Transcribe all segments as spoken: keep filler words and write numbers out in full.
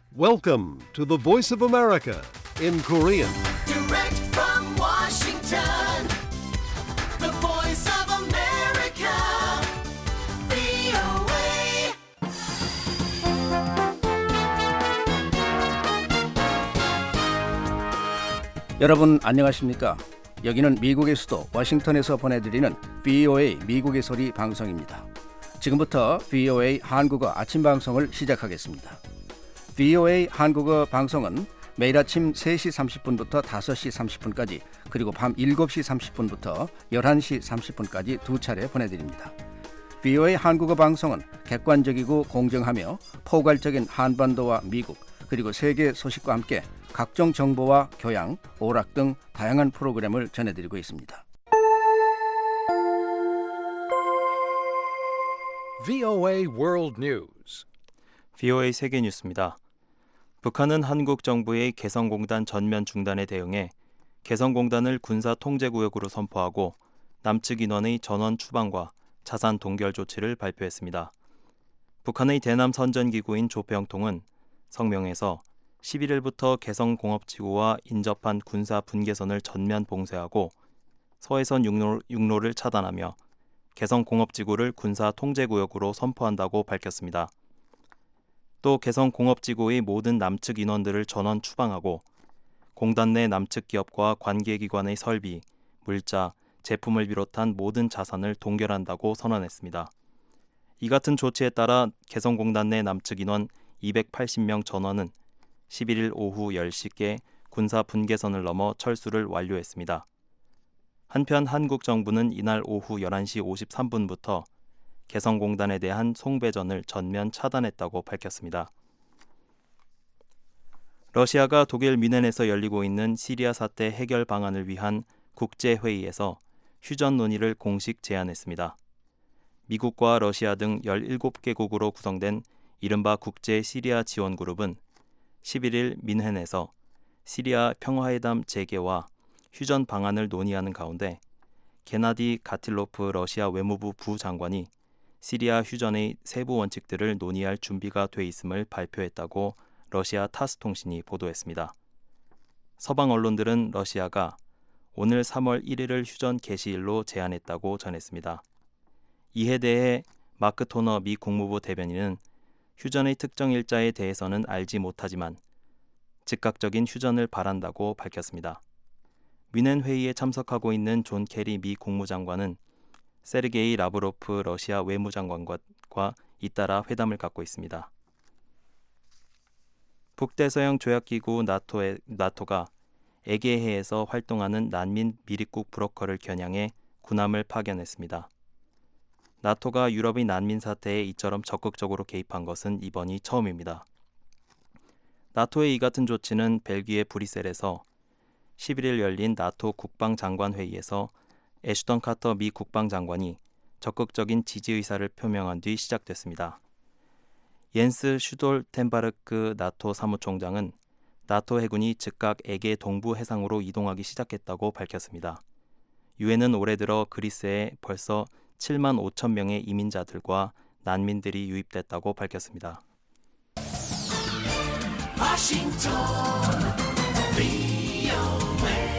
Welcome to the Voice of America in Korean. Direct from Washington, the Voice of America, 브이오에이. 여러분 안녕하십니까? 여기는 미국의 수도 워싱턴에서 보내드리는 브이오에이 미국의 소리 방송입니다. 지금부터 브이오에이 한국어 아침 방송을 시작하겠습니다. 브이오에이 한국어 방송은 매일 아침 세 시 삼십 분부터 다섯 시 삼십 분까지 그리고 밤 일곱 시 삼십 분부터 열한 시 삼십 분까지 두 차례 보내드립니다. 브이오에이 한국어 방송은 객관적이고 공정하며 포괄적인 한반도와 미국 그리고 세계 소식과 함께 각종 정보와 교양, 오락 등 다양한 프로그램을 전해드리고 있습니다. 브이오에이 World News. 브이오에이 세계 뉴스입니다. 북한은 한국 정부의 개성공단 전면 중단에 대응해 개성공단을 군사 통제구역으로 선포하고 남측 인원의 전원 추방과 자산 동결 조치를 발표했습니다. 북한의 대남 선전기구인 조평통은 성명에서 십일 일부터 개성공업지구와 인접한 군사 분계선을 전면 봉쇄하고 서해선 육로, 육로를 차단하며 개성공업지구를 군사 통제구역으로 선포한다고 밝혔습니다. 또 개성공업지구의 모든 남측 인원들을 전원 추방하고 공단 내 남측 기업과 관계기관의 설비, 물자, 제품을 비롯한 모든 자산을 동결한다고 선언했습니다. 이 같은 조치에 따라 개성공단 내 남측 인원 이백팔십 명 전원은 십일 일 오후 열 시께 군사 분계선을 넘어 철수를 완료했습니다. 한편 한국 정부는 이날 오후 열한 시 오십삼 분부터 개성공단에 대한 송배전을 전면 차단했다고 밝혔습니다. 러시아가 독일 뮌헨에서 열리고 있는 시리아 사태 해결 방안을 위한 국제회의에서 휴전 논의를 공식 제안했습니다. 미국과 러시아 등 열일곱 개국으로 구성된 이른바 국제 시리아 지원 그룹은 십일 일 뮌헨에서 시리아 평화회담 재개와 휴전 방안을 논의하는 가운데 게나디 가틸로프 러시아 외무부 부장관이 시리아 휴전의 세부 원칙들을 논의할 준비가 돼 있음을 발표했다고 러시아 타스 통신이 보도했습니다. 서방 언론들은 러시아가 오늘 삼월 일 일을 휴전 개시일로 제안했다고 전했습니다. 이에 대해 마크 토너 미 국무부 대변인은 휴전의 특정 일자에 대해서는 알지 못하지만 즉각적인 휴전을 바란다고 밝혔습니다. 뮌헨 회의에 참석하고 있는 존 케리 미 국무장관은 세르게이 라브로프 러시아 외무장관과 잇따라 회담을 갖고 있습니다. 북대서양 조약기구 나토의, 나토가 에게해에서 활동하는 난민 미립국 브로커를 겨냥해 군함을 파견했습니다. 나토가 유럽의 난민 사태에 이처럼 적극적으로 개입한 것은 이번이 처음입니다. 나토의 이 같은 조치는 벨기에 브뤼셀에서 십일 일 열린 나토 국방장관회의에서 애슈턴 카터 미 국방장관이 적극적인 지지 의사를 표명한 뒤 시작됐습니다. 옌스 슈돌텐바르크 나토 사무총장은 나토 해군이 즉각 에게 동부 해상으로 이동하기 시작했다고 밝혔습니다. 유엔은 올해 들어 그리스에 벌써 칠만 오천 명의 이민자들과 난민들이 유입됐다고 밝혔습니다. 워싱턴, 브이오에이.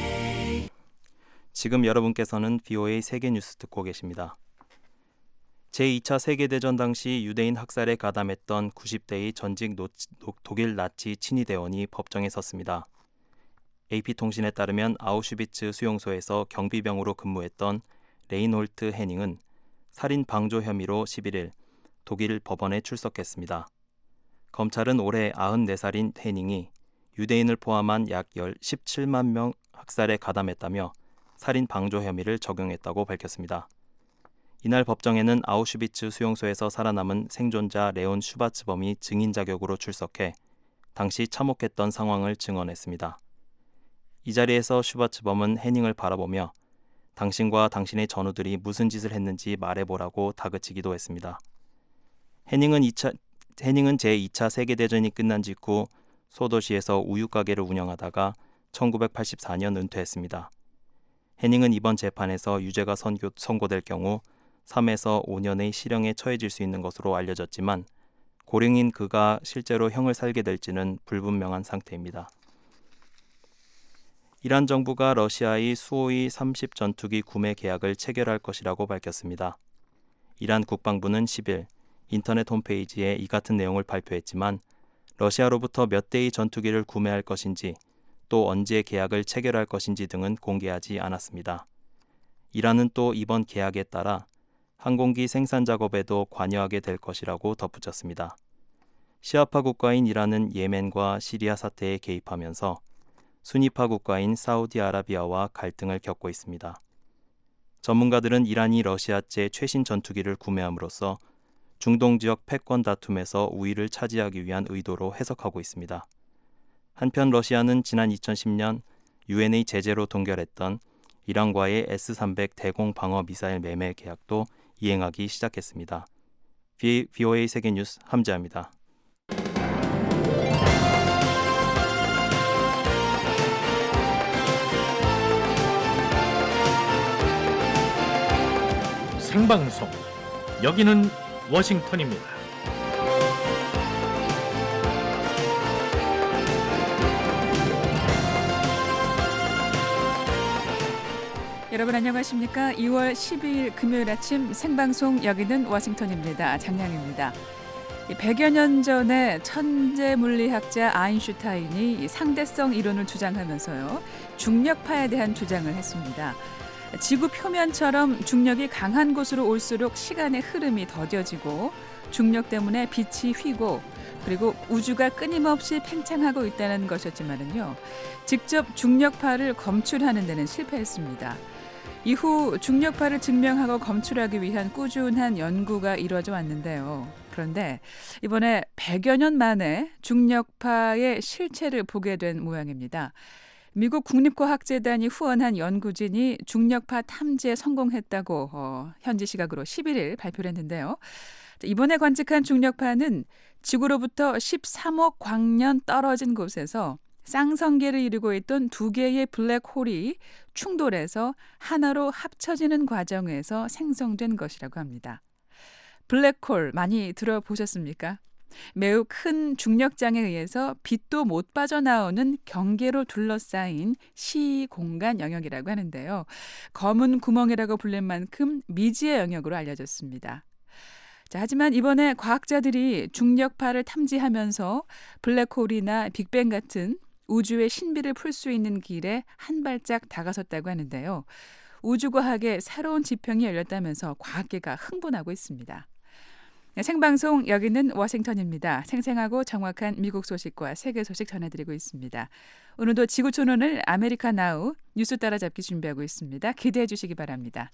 지금 여러분께서는 브이오에이 세계 뉴스 듣고 계십니다. 제이 차 세계대전 당시 유대인 학살에 가담했던 구십 대의 전직 노, 노, 독일 나치 친위대원이 법정에 섰습니다. 에이피통신에 따르면 아우슈비츠 수용소에서 경비병으로 근무했던 레인홀트 헤닝은 살인 방조 혐의로 십일 일 독일 법원에 출석했습니다. 검찰은 올해 마흔네 살인 헤닝이 유대인을 포함한 약 십칠만 명 학살에 가담했다며 살인 방조 혐의를 적용했다고 밝혔습니다. 이날 법정에는 아우슈비츠 수용소에서 살아남은 생존자 레온 슈바츠범이 증인 자격으로 출석해 당시 참혹했던 상황을 증언했습니다. 이 자리에서 슈바츠범은 헤닝을 바라보며 당신과 당신의 전우들이 무슨 짓을 했는지 말해보라고 다그치기도 했습니다. 헤닝은, 이 차, 헤닝은 제이 차 세계대전이 끝난 직후 소도시에서 우유가게를 운영하다가 천구백팔십사 년 은퇴했습니다. 헤닝은 이번 재판에서 유죄가 선고, 선고될 경우 삼에서 오 년의 실형에 처해질 수 있는 것으로 알려졌지만 고령인 그가 실제로 형을 살게 될지는 불분명한 상태입니다. 이란 정부가 러시아의 수호이 삼십 전투기 구매 계약을 체결할 것이라고 밝혔습니다. 이란 국방부는 십일 인터넷 홈페이지에 이 같은 내용을 발표했지만 러시아로부터 몇 대의 전투기를 구매할 것인지 또 언제 계약을 체결할 것인지 등은 공개하지 않았습니다. 이란은 또 이번 계약에 따라 항공기 생산 작업에도 관여하게 될 것이라고 덧붙였습니다. 시아파 국가인 이란은 예멘과 시리아 사태에 개입하면서 수니파 국가인 사우디아라비아와 갈등을 겪고 있습니다. 전문가들은 이란이 러시아제 최신 전투기를 구매함으로써 중동 지역 패권 다툼에서 우위를 차지하기 위한 의도로 해석하고 있습니다. 한편 러시아는 지난 이천십 년 유엔의 제재로 동결했던 이란과의 에스 삼백 대공 방어 미사일 매매 계약도 이행하기 시작했습니다. 브이오에이 세계뉴스 함재합니다. 생방송 여기는 워싱턴입니다. 여러분 안녕하십니까? 이월 십이일 금요일 아침 생방송 여기는 워싱턴입니다. 장량입니다. 백여 년 전에 천재 물리학자 아인슈타인이 상대성 이론을 주장하면서요, 중력파에 대한 주장을 했습니다. 지구 표면처럼 중력이 강한 곳으로 올수록 시간의 흐름이 더뎌지고 중력 때문에 빛이 휘고 그리고 우주가 끊임없이 팽창하고 있다는 것이었지만은요, 직접 중력파를 검출하는 데는 실패했습니다. 이후 중력파를 증명하고 검출하기 위한 꾸준한 연구가 이루어져 왔는데요. 그런데 이번에 백여 년 만에 중력파의 실체를 보게 된 모양입니다. 미국 국립과학재단이 후원한 연구진이 중력파 탐지에 성공했다고 어, 현지 시각으로 십일일 발표를 했는데요. 이번에 관측한 중력파는 지구로부터 십삼억 광년 떨어진 곳에서 쌍성계를 이루고 있던 두 개의 블랙홀이 충돌해서 하나로 합쳐지는 과정에서 생성된 것이라고 합니다. 블랙홀 많이 들어보셨습니까? 매우 큰 중력장에 의해서 빛도 못 빠져나오는 경계로 둘러싸인 시공간 영역이라고 하는데요. 검은 구멍이라고 불릴 만큼 미지의 영역으로 알려졌습니다. 자, 하지만 이번에 과학자들이 중력파를 탐지하면서 블랙홀이나 빅뱅 같은 우주의 신비를 풀 수 있는 길에 한 발짝 다가섰다고 하는데요. 우주과학의 새로운 지평이 열렸다면서 과학계가 흥분하고 있습니다. 생방송 여기는 워싱턴입니다. 생생하고 정확한 미국 소식과 세계 소식 전해드리고 있습니다. 오늘도 지구촌원을 아메리카 나우 뉴스 따라잡기 준비하고 있습니다. 기대해 주시기 바랍니다.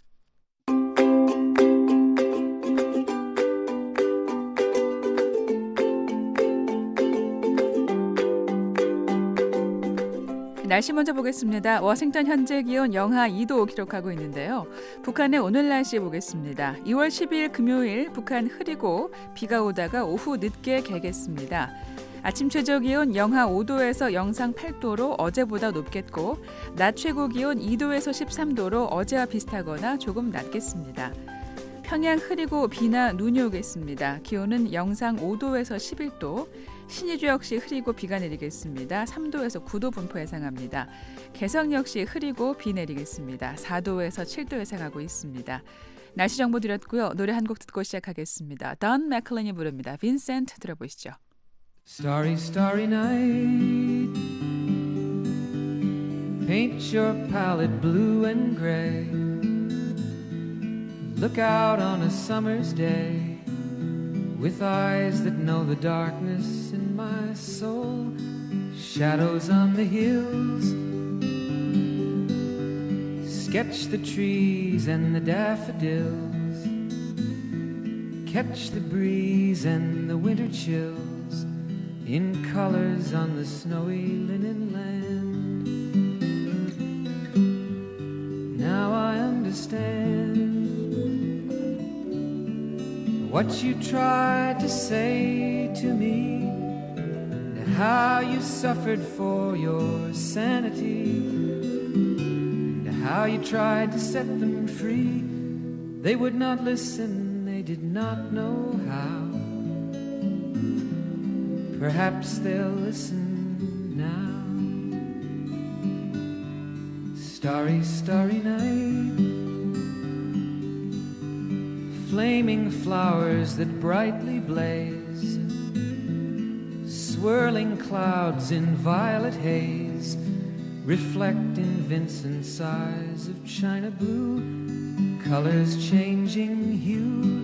날씨 먼저 보겠습니다. 워싱턴 현재 기온 영하 이도 기록하고 있는데요. 북한의 오늘 날씨 보겠습니다. 이월 십이일 금요일 북한 흐리고 비가 오다가 오후 늦게 개겠습니다. 아침 최저 기온 영하 오도에서 영상 팔도로 어제보다 높겠고 낮 최고 기온 이도에서 십삼도로 어제와 비슷하거나 조금 낮겠습니다. 평양 흐리고 비나 눈이 오겠습니다. 기온은 영상 오도에서 십일도, 신의주 역시 흐리고 비가 내리겠습니다. 삼도에서 구도 분포 예상합니다. 개성 역시 흐리고 비 내리겠습니다. 사도에서 칠도 예상하고 있습니다. 날씨 정보 드렸고요. 노래 한 곡 듣고 시작하겠습니다. 던 맥클린이 부릅니다. 빈센트 들어보시죠. Starry, starry night. Paint your palette blue and gray. Look out on a summer's day with eyes that know the darkness in my soul. Shadows on the hills. Sketch the trees and the daffodils. Catch the breeze and the winter chills in colors on the snowy linen land. Now I understand what you tried to say to me, and how you suffered for your sanity, and how you tried to set them free. They would not listen, they did not know how. Perhaps they'll listen now. Starry, starry night, flaming flowers that brightly blaze, swirling clouds in violet haze, reflect in Vincent's eyes of china blue, colors changing hue.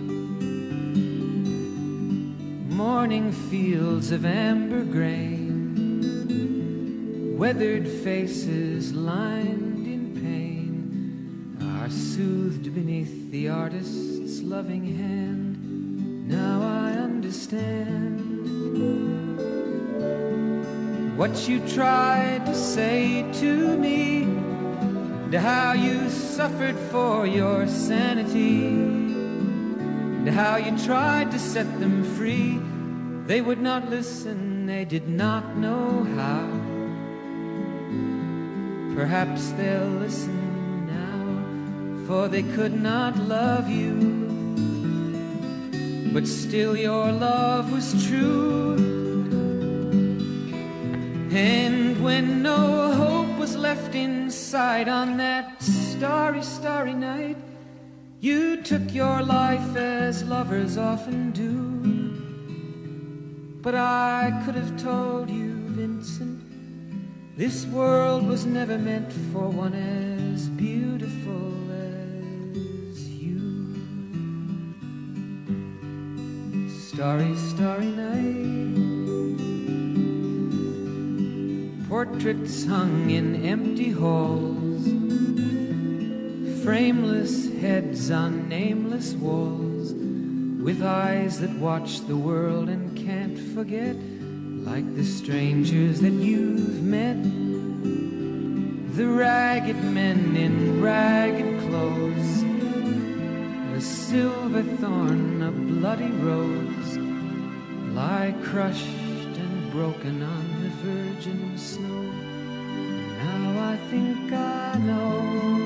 Morning fields of amber grain, weathered faces lined in pain, are soothed beneath the artist's loving hand. Now I understand what you tried to say to me, and how you suffered for your sanity, and how you tried to set them free. They would not listen, they did not know how. Perhaps they'll listen now, for they could not love you, but still your love was true. And when no hope was left inside on that starry, starry night, you took your life as lovers often do. But I could have told you, Vincent, this world was never meant for one as beautiful as you. Starry, starry night, portraits hung in empty halls, frameless heads on nameless walls, with eyes that watch the world and can't forget, like the strangers that you've met, the ragged men in ragged clothes, a silver thorn, a bloody rose, lie crushed and broken on the virgin snow. Now I think I know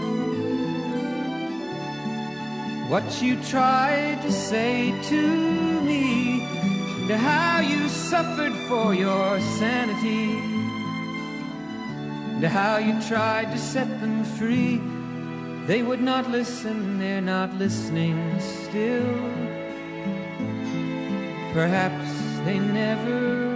what you tried to say to me, and how you suffered for your sanity, and how you tried to set them free. They would not listen, they're not listening still. Perhaps they never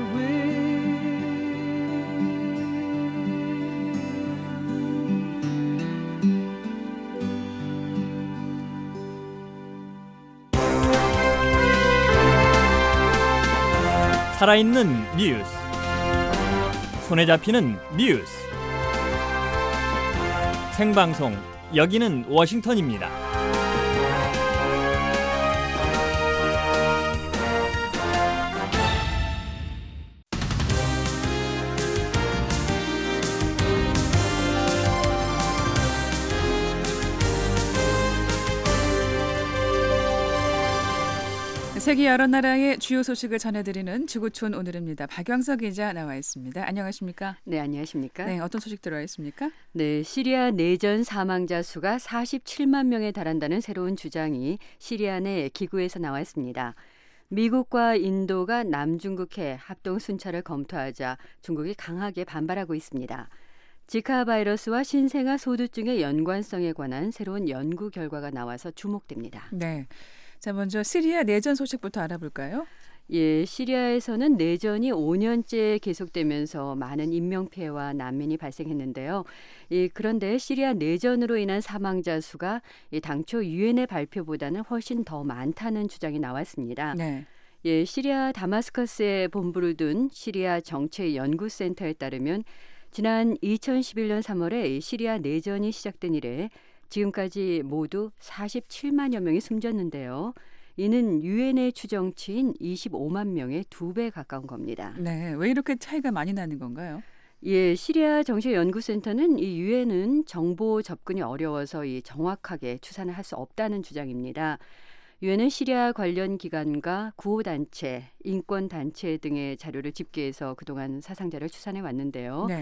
살아있는 뉴스, 손에 잡히는 뉴스, 생방송, 여기는 워싱턴입니다. 세계 여러 나라의 주요 소식을 전해드리는 지구촌 오늘입니다. 박영서 기자 나와 있습니다. 안녕하십니까? 네, 안녕하십니까? 네, 어떤 소식 들어와 있습니까? 네, 시리아 내전 사망자 수가 사십칠만 명에 달한다는 새로운 주장이 시리아 내 기구에서 나왔습니다. 미국과 인도가 남중국해 합동 순찰을 검토하자 중국이 강하게 반발하고 있습니다. 지카 바이러스와 신생아 소두증의 연관성에 관한 새로운 연구 결과가 나와서 주목됩니다. 네. 자, 먼저 시리아 내전 소식부터 알아볼까요? 예, 시리아에서는 내전이 오 년째 계속되면서 많은 인명피해와 난민이 발생했는데요. 예, 그런데 시리아 내전으로 인한 사망자 수가 예, 당초 유엔의 발표보다는 훨씬 더 많다는 주장이 나왔습니다. 네. 예, 시리아 다마스커스에 본부를 둔 시리아 정책연구센터에 따르면 지난 이천십일 년 삼월에 시리아 내전이 시작된 이래 지금까지 모두 사십칠만여 명이 숨졌는데요. 이는 유엔의 추정치인 이십오만 명의 두 배 가까운 겁니다. 네, 왜 이렇게 차이가 많이 나는 건가요? 예, 시리아 정책연구센터는 이 유엔은 정보 접근이 어려워서 이 정확하게 추산을 할 수 없다는 주장입니다. 유엔은 시리아 관련 기관과 구호단체, 인권단체 등의 자료를 집계해서 그동안 사상자를 추산해 왔는데요. 네.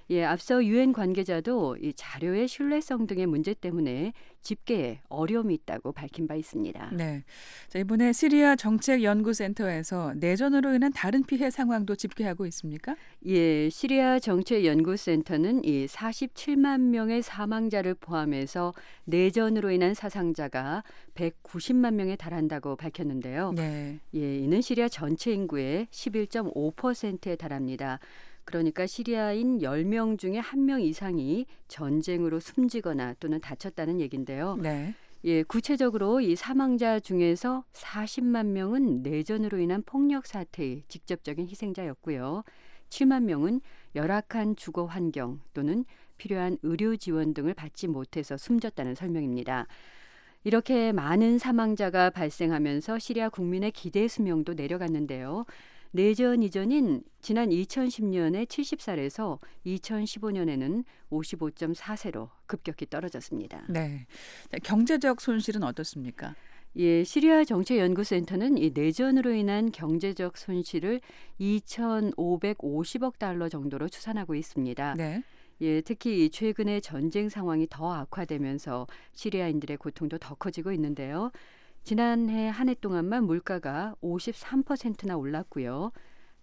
예, 앞서 유엔 관계자도 이 자료의 신뢰성 등의 문제 때문에 집계에 어려움이 있다고 밝힌 바 있습니다. 네. 자, 이번에 시리아 정책연구센터에서 내전으로 인한 다른 피해 상황도 집계하고 있습니까? 예, 시리아 정책연구센터는 이 사십칠만 명의 사망자를 포함해서 내전으로 인한 사상자가 백구십만 명에 달한다고 밝혔는데요. 네. 예, 이는 시리아 전체 인구의 십일 점 오 퍼센트에 달합니다. 그러니까 시리아인 열 명 중에 한 명 이상이 전쟁으로 숨지거나 또는 다쳤다는 얘긴데요. 네. 예, 구체적으로 이 사망자 중에서 사십만 명은 내전으로 인한 폭력 사태의 직접적인 희생자였고요. 칠만 명은 열악한 주거 환경 또는 필요한 의료 지원 등을 받지 못해서 숨졌다는 설명입니다. 이렇게 많은 사망자가 발생하면서 시리아 국민의 기대 수명도 내려갔는데요. 내전 이전인 지난 이천십 년에 칠십 살에서 이천십오 년에는 오십오 점 사 세로 급격히 떨어졌습니다. 네. 자, 경제적 손실은 어떻습니까? 예, 시리아 정책연구센터는 이 내전으로 인한 경제적 손실을 이천오백오십억 달러 정도로 추산하고 있습니다. 네. 예, 특히 최근에 전쟁 상황이 더 악화되면서 시리아인들의 고통도 더 커지고 있는데요. 지난해 한 해 동안만 물가가 오십삼 퍼센트나 올랐고요.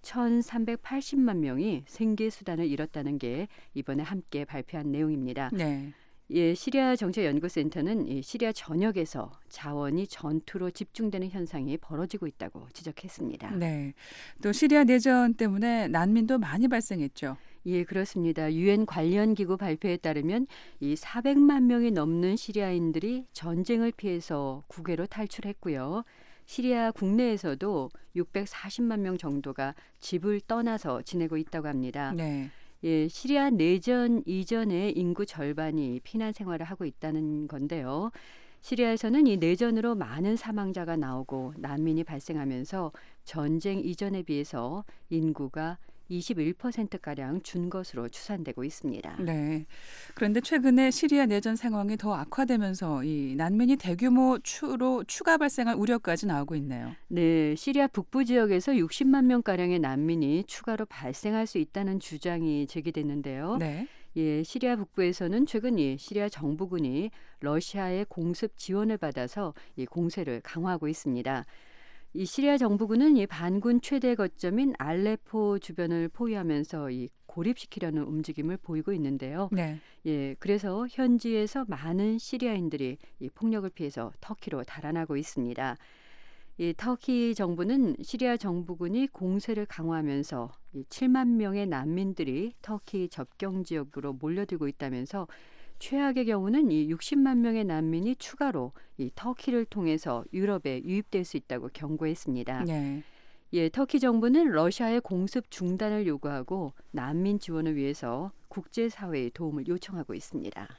천삼백팔십만 명이 생계 수단을 잃었다는 게 이번에 함께 발표한 내용입니다. 네. 예, 시리아 정책연구센터는 이 시리아 전역에서 자원이 전투로 집중되는 현상이 벌어지고 있다고 지적했습니다. 네. 또 시리아 내전 때문에 난민도 많이 발생했죠. 예, 그렇습니다. 유엔 관련 기구 발표에 따르면 이 사백만 명이 넘는 시리아인들이 전쟁을 피해서 국외로 탈출했고요. 시리아 국내에서도 육백사십만 명 정도가 집을 떠나서 지내고 있다고 합니다. 네. 예, 시리아 내전 이전의 인구 절반이 피난 생활을 하고 있다는 건데요. 시리아에서는 이 내전으로 많은 사망자가 나오고 난민이 발생하면서 전쟁 이전에 비해서 인구가 이십일 퍼센트가량 준 것으로 추산되고 있습니다. 네. 그런데 최근에 시리아 내전 상황이 더 악화되면서 이 난민이 대규모 추로 추가 발생할 우려까지 나오고 있네요. 네, 시리아 북부 지역에서 육십만 명가량의 난민이 추가로 발생할 수 있다는 주장이 제기됐는데요. 네. 예, 시리아 북부에서는 최근 이 시리아 정부군이 러시아의 공습 지원을 받아서 이 공세를 강화하고 있습니다. 이 시리아 정부군은 이 반군 최대 거점인 알레포 주변을 포위하면서 이 고립시키려는 움직임을 보이고 있는데요. 네. 예, 그래서 현지에서 많은 시리아인들이 이 폭력을 피해서 터키로 달아나고 있습니다. 이 터키 정부는 시리아 정부군이 공세를 강화하면서 이 칠만 명의 난민들이 터키 접경 지역으로 몰려들고 있다면서 최악의 경우는 이 육십만 명의 난민이 추가로 이 터키를 통해서 유럽에 유입될 수 있다고 경고했습니다. 네. 예, 터키 정부는 러시아의 공습 중단을 요구하고 난민 지원을 위해서 국제사회의 도움을 요청하고 있습니다.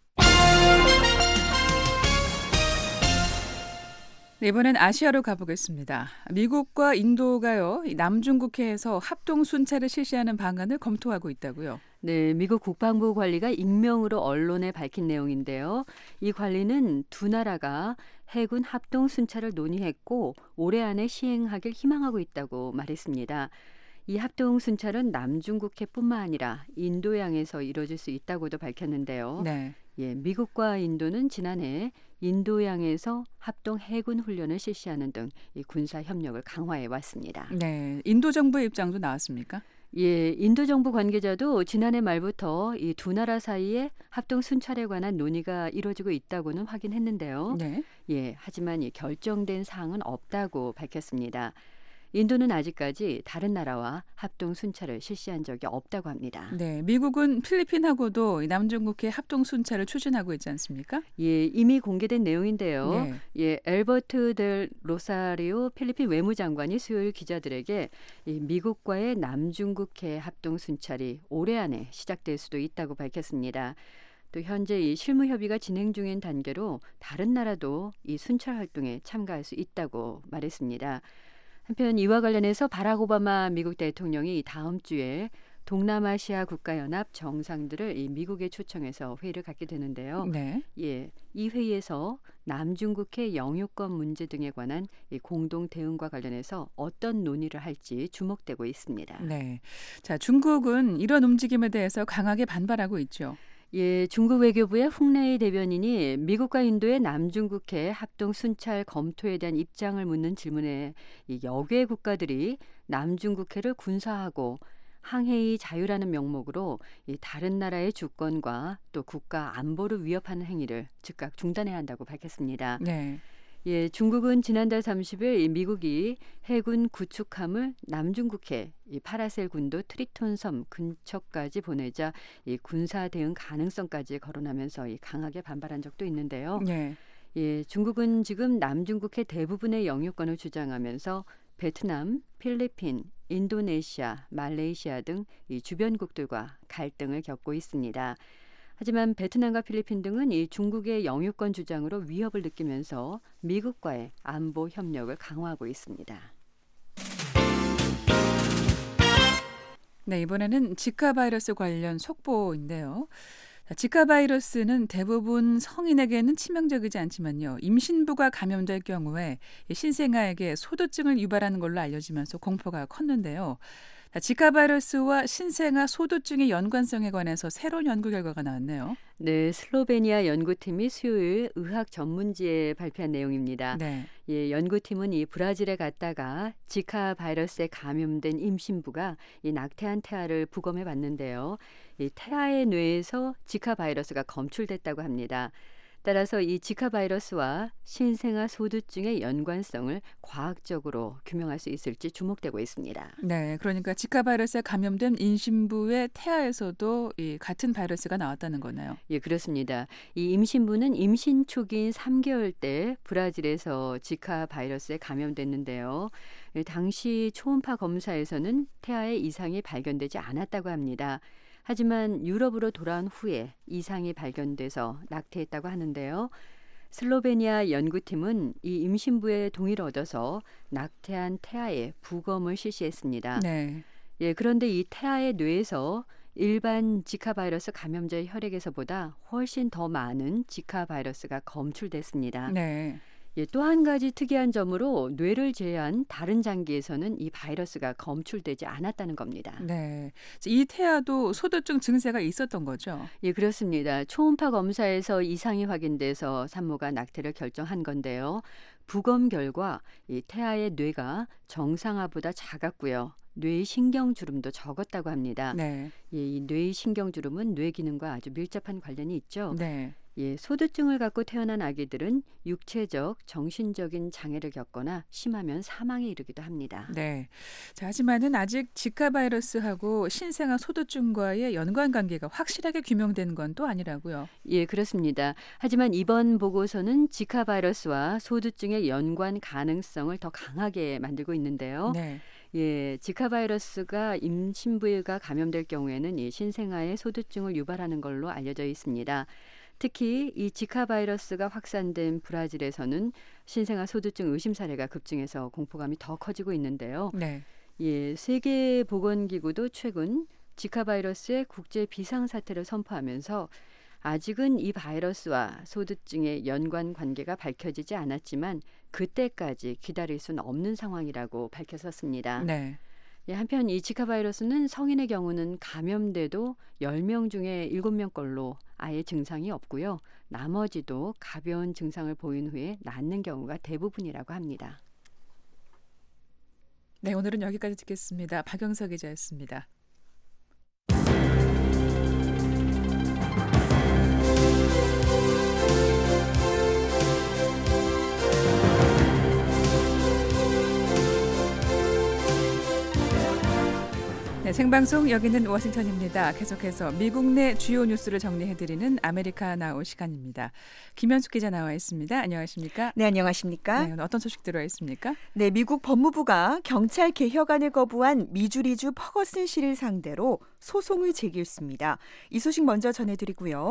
네, 이번엔 아시아로 가보겠습니다. 미국과 인도가요, 남중국해에서 합동 순찰을 실시하는 방안을 검토하고 있다고요. 네, 미국 국방부 관리가 익명으로 언론에 밝힌 내용인데요. 이 관리는 두 나라가 해군 합동 순찰을 논의했고 올해 안에 시행하길 희망하고 있다고 말했습니다. 이 합동 순찰은 남중국해뿐만 아니라 인도양에서 이루어질 수 있다고도 밝혔는데요. 네. 예, 미국과 인도는 지난해 인도양에서 합동 해군 훈련을 실시하는 등 이 군사 협력을 강화해 왔습니다. 네, 인도 정부의 입장도 나왔습니까? 예, 인도 정부 관계자도 지난해 말부터 이 두 나라 사이에 합동 순찰에 관한 논의가 이루어지고 있다고는 확인했는데요. 네. 예, 하지만 이 결정된 사항은 없다고 밝혔습니다. 인도는 아직까지 다른 나라와 합동 순찰을 실시한 적이 없다고 합니다. 네, 미국은 필리핀하고도 남중국해 합동 순찰을 추진하고 있지 않습니까? 예, 이미 공개된 내용인데요. 네. 예, 엘버트 델 로사리오 필리핀 외무장관이 수요일 기자들에게 이 미국과의 남중국해 합동 순찰이 올해 안에 시작될 수도 있다고 밝혔습니다. 또 현재 이 실무 협의가 진행 중인 단계로 다른 나라도 이 순찰 활동에 참가할 수 있다고 말했습니다. 한편 이와 관련해서 바락 오바마 미국 대통령이 다음 주에 동남아시아 국가연합 정상들을 이 미국에 초청해서 회의를 갖게 되는데요. 네. 예, 이 회의에서 남중국해 영유권 문제 등에 관한 이 공동 대응과 관련해서 어떤 논의를 할지 주목되고 있습니다. 네. 자, 중국은 이런 움직임에 대해서 강하게 반발하고 있죠. 예, 중국 외교부의 홍레이 대변인이 미국과 인도의 남중국해 합동 순찰 검토에 대한 입장을 묻는 질문에 이 여개 국가들이 남중국해를 군사하고 항해의 자유라는 명목으로 이 다른 나라의 주권과 또 국가 안보를 위협하는 행위를 즉각 중단해야 한다고 밝혔습니다. 네. 예, 중국은 지난달 삼십 일 이 미국이 해군 구축함을 남중국해 이 파라셀 군도 트리톤 섬 근처까지 보내자 이 군사 대응 가능성까지 거론하면서 이 강하게 반발한 적도 있는데요. 네. 예, 중국은 지금 남중국해 대부분의 영유권을 주장하면서 베트남, 필리핀, 인도네시아, 말레이시아 등 이 주변국들과 갈등을 겪고 있습니다. 하지만 베트남과 필리핀 등은 이 중국의 영유권 주장으로 위협을 느끼면서 미국과의 안보 협력을 강화하고 있습니다. 네, 이번에는 지카 바이러스 관련 속보인데요. 지카 바이러스는 대부분 성인에게는 치명적이지 않지만요. 임신부가 감염될 경우에 신생아에게 소두증을 유발하는 걸로 알려지면서 공포가 컸는데요. 지카 바이러스와 신생아 소두증의 연관성에 관해서 새로운 연구 결과가 나왔네요. 네, 슬로베니아 연구팀이 수요일 의학 전문지에 발표한 내용입니다. 네. 예, 연구팀은 이 브라질에 갔다가 지카 바이러스에 감염된 임신부가 이 낙태한 태아를 부검해 봤는데요. 이 태아의 뇌에서 지카 바이러스가 검출됐다고 합니다. 따라서 이 지카 바이러스와 신생아 소두증의 연관성을 과학적으로 규명할 수 있을지 주목되고 있습니다. 네, 그러니까 지카 바이러스에 감염된 임신부의 태아에서도 이 같은 바이러스가 나왔다는 거네요. 예, 그렇습니다. 이 임신부는 임신 초기인 삼 개월 때 브라질에서 지카 바이러스에 감염됐는데요. 당시 초음파 검사에서는 태아에 이상이 발견되지 않았다고 합니다. 하지만 유럽으로 돌아온 후에 이상이 발견돼서 낙태했다고 하는데요. 슬로베니아 연구팀은 이 임신부의 동의를 얻어서 낙태한 태아의 부검을 실시했습니다. 네. 예, 그런데 이 태아의 뇌에서 일반 지카 바이러스 감염자의 혈액에서보다 훨씬 더 많은 지카 바이러스가 검출됐습니다. 네. 예, 또 한 가지 특이한 점으로 뇌를 제외한 다른 장기에서는 이 바이러스가 검출되지 않았다는 겁니다. 네. 이 태아도 소두증 증세가 있었던 거죠? 예, 그렇습니다. 초음파 검사에서 이상이 확인돼서 산모가 낙태를 결정한 건데요. 부검 결과 이 태아의 뇌가 정상아보다 작았고요. 뇌의 신경주름도 적었다고 합니다. 네. 예, 이 뇌의 신경주름은 뇌 기능과 아주 밀접한 관련이 있죠. 네. 예, 소두증을 갖고 태어난 아기들은 육체적, 정신적인 장애를 겪거나 심하면 사망에 이르기도 합니다. 네. 자, 하지만은 아직 지카 바이러스하고 신생아 소두증과의 연관 관계가 확실하게 규명된 건 또 아니라고요. 예, 그렇습니다. 하지만 이번 보고서는 지카 바이러스와 소두증의 연관 가능성을 더 강하게 만들고 있는데요. 네. 예, 지카 바이러스가 임신부가 감염될 경우에는 이 신생아의 소두증을 유발하는 걸로 알려져 있습니다. 특히 이 지카 바이러스가 확산된 브라질에서는 신생아 소두증 의심 사례가 급증해서 공포감이 더 커지고 있는데요. 네. 예, 세계보건기구도 최근 지카 바이러스의 국제 비상사태를 선포하면서 아직은 이 바이러스와 소두증의 연관 관계가 밝혀지지 않았지만 그때까지 기다릴 수는 없는 상황이라고 밝혔었습니다. 네. 예, 한편 이 지카 바이러스는 성인의 경우는 감염돼도 열 명 중에 일곱 명꼴로 아예 증상이 없고요. 나머지도 가벼운 증상을 보인 후에 낫는 경우가 대부분이라고 합니다. 네, 오늘은 여기까지 듣겠습니다. 박영석 기자였습니다. 네, 생방송 여기는 워싱턴입니다. 계속해서 미국 내 주요 뉴스를 정리해드리는 아메리카나우 시간입니다. 김현숙 기자 나와 있습니다. 안녕하십니까? 네, 안녕하십니까? 네, 어떤 소식 들어와 있습니까? 네, 미국 법무부가 경찰 개혁안을 거부한 미주리주 퍼거슨 시를 상대로 소송을 제기했습니다. 이 소식 먼저 전해드리고요.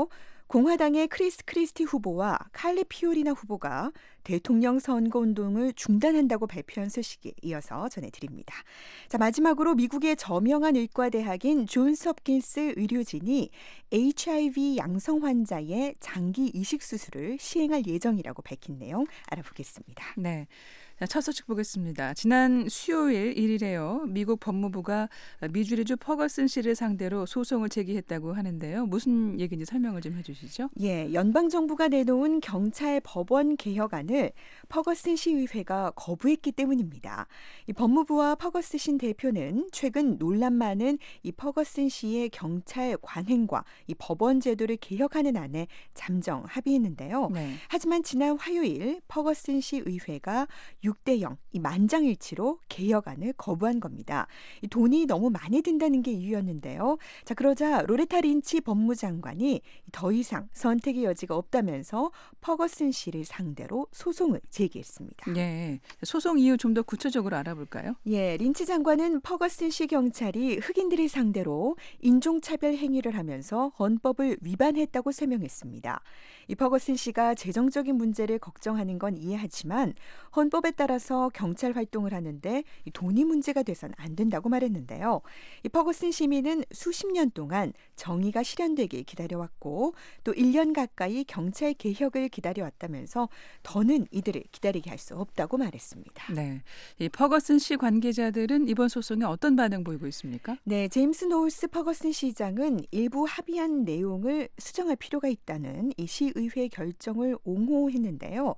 공화당의 크리스 크리스티 후보와 칼리 피오리나 후보가 대통령 선거운동을 중단한다고 발표한 소식에 이어서 전해드립니다. 자, 마지막으로 미국의 저명한 의과대학인 존스 홉킨스 의료진이 에이치아이브이 양성 환자의 장기 이식 수술을 시행할 예정이라고 밝힌 내용 알아보겠습니다. 네. 자, 첫 소식 보겠습니다. 지난 수요일 일 일에요. 미국 법무부가 미주리주 퍼거슨 씨를 상대로 소송을 제기했다고 하는데요. 무슨 얘기인지 설명을 좀 해주시죠. 예, 연방정부가 내놓은 경찰 법원 개혁안을 퍼거슨 시의회가 거부했기 때문입니다. 이 법무부와 퍼거슨 시 대표는 최근 논란 많은 이 퍼거슨 씨의 경찰 관행과 이 법원 제도를 개혁하는 안에 잠정 합의했는데요. 네. 하지만 지난 화요일 퍼거슨 시 의회가 육 대 영, 이 만장일치로 개혁안을 거부한 겁니다. 이 돈이 너무 많이 든다는 게 이유였는데요. 자, 그러자 로레타 린치 법무장관이 더 이상 선택의 여지가 없다면서 퍼거슨 씨를 상대로 소송을 제기했습니다. 네, 소송 이유 좀 더 구체적으로 알아볼까요? 예, 린치 장관은 퍼거슨 씨 경찰이 흑인들을 상대로 인종차별 행위를 하면서 헌법을 위반했다고 설명했습니다. 이 퍼거슨 씨가 재정적인 문제를 걱정하는 건 이해하지만 헌법에 따라서 경찰 활동을 하는데 돈이 문제가 돼서는 안 된다고 말했는데요. 이 퍼거슨 시민은 수십 년 동안 정의가 실현되길 기다려왔고 또 일 년 가까이 경찰 개혁을 기다려왔다면서 더는 이들을 기다리게 할 수 없다고 말했습니다. 네, 이 퍼거슨 씨 관계자들은 이번 소송에 어떤 반응 보이고 있습니까? 네, 제임스 노우스 퍼거슨 시장은 일부 합의한 내용을 수정할 필요가 있다는 이 시의회 결정을 옹호했는데요.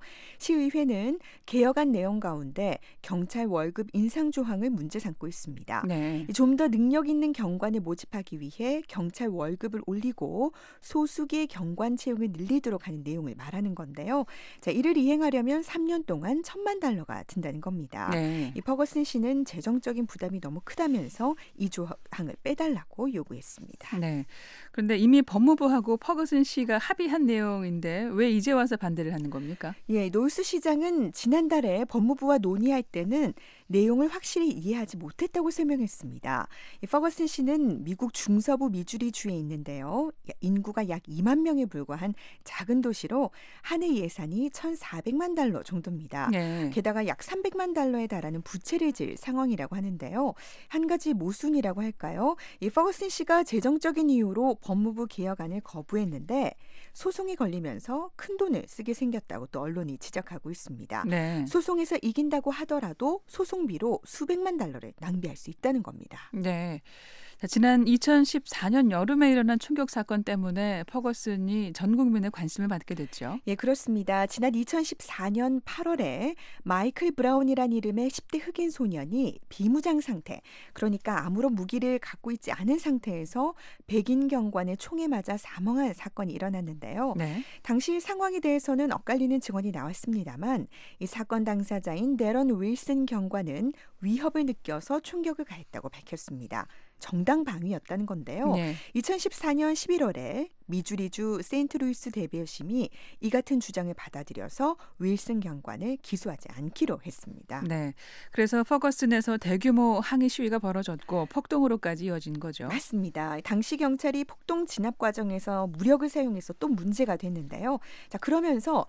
시의회는 개혁안 내용 가운데 경찰 월급 인상 조항을 문제 삼고 있습니다. 네. 좀 더 능력 있는 경관을 모집하기 위해 경찰 월급을 올리고 소수기의 경관 채용을 늘리도록 하는 내용을 말하는 건데요. 자, 이를 이행하려면 삼 년 동안 천만 달러가 든다는 겁니다. 네. 이 퍼거슨 씨는 재정적인 부담이 너무 크다면서 이 조항을 빼달라고 요구했습니다. 네. 그런데 이미 법무부하고 퍼거슨 씨가 합의한 내용인데 왜 이제 와서 반대를 하는 겁니까? 예, 노우스 시장은 지난달에 법무부와 논의할 때는 내용을 확실히 이해하지 못했다고 설명했습니다. 이 퍼거슨 씨는 미국 중서부 미주리 주에 있는데요. 인구가 약 이만 명에 불과한 작은 도시로 한 해 예산이 천사백만 달러 정도입니다. 네. 게다가 약 삼백만 달러에 달하는 부채를 질 상황이라고 하는데요. 한 가지 모순이라고 할까요? 이 퍼거슨 씨가 재정적인 이유로 법무부 개혁안을 거부했는데 소송이 걸리면서 큰 돈을 쓰게 생겼다고 또 언론이 지적하고 있습니다. 네. 소송에서 이긴다고 하더라도 소송비로 수백만 달러를 낭비할 수 있다는 겁니다. 네. 자, 지난 이천십사 년 여름에 일어난 총격 사건 때문에 퍼거슨이 전 국민의 관심을 받게 됐죠. 예, 그렇습니다. 지난 이천십사 년 팔월에 마이클 브라운이라는 이름의 십 대 흑인 소년이 비무장 상태, 그러니까 아무런 무기를 갖고 있지 않은 상태에서 백인 경관의 총에 맞아 사망한 사건이 일어났는데요. 네. 당시 상황에 대해서는 엇갈리는 증언이 나왔습니다만 이 사건 당사자인 데런 윌슨 경관은 위협을 느껴서 총격을 가했다고 밝혔습니다. 정당 방위였다는 건데요. 네. 이천십사 년 십일월에 미주리주 세인트루이스 대배심이 이 같은 주장을 받아들여서 윌슨 경관을 기소하지 않기로 했습니다. 네. 그래서 퍼거슨에서 대규모 항의 시위가 벌어졌고 폭동으로까지 이어진 거죠. 맞습니다. 당시 경찰이 폭동 진압 과정에서 무력을 사용해서 또 문제가 됐는데요. 자, 그러면서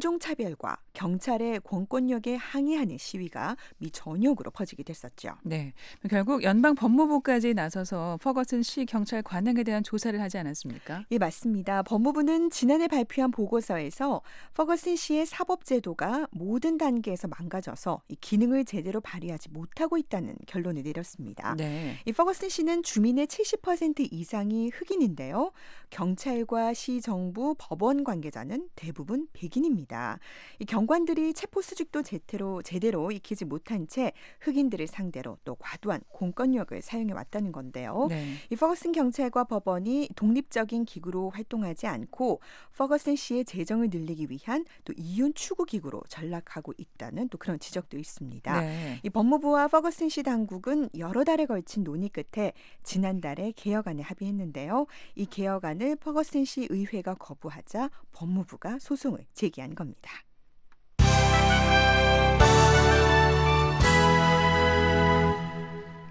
인종차별과 경찰의 권권력에 항의하는 시위가 미 전역으로 퍼지게 됐었죠. 네. 결국 연방 법무부까지 나서서 퍼거슨 시 경찰 관행에 대한 조사를 하지 않았습니까? 예, 맞습니다. 법무부는 지난해 발표한 보고서에서 퍼거슨 씨의 사법제도가 모든 단계에서 망가져서 이 기능을 제대로 발휘하지 못하고 있다는 결론을 내렸습니다. 네. 이 퍼거슨 씨는 주민의 칠십 퍼센트 이상이 흑인인데요. 경찰과 시 정부, 법원 관계자는 대부분 백인입니다. 이 경관들이 체포 수직도 제대로, 제대로 익히지 못한 채 흑인들을 상대로 또 과도한 공권력을 사용해 왔다는 건데요. 네. 이 퍼거슨 경찰과 법원이 독립적인 기구로 활동하지 않고 퍼거슨 씨의 재정을 늘리기 위한 또 이윤 추구 기구로 전락하고 있다는 또 그런 지적도 있습니다. 네. 이 법무부와 퍼거슨 씨 당국은 여러 달에 걸친 논의 끝에 지난달에 개혁안에 합의했는데요. 이 개혁안을 퍼거슨 씨 의회가 거부하자 법무부가 소송을 제기한 겁니다.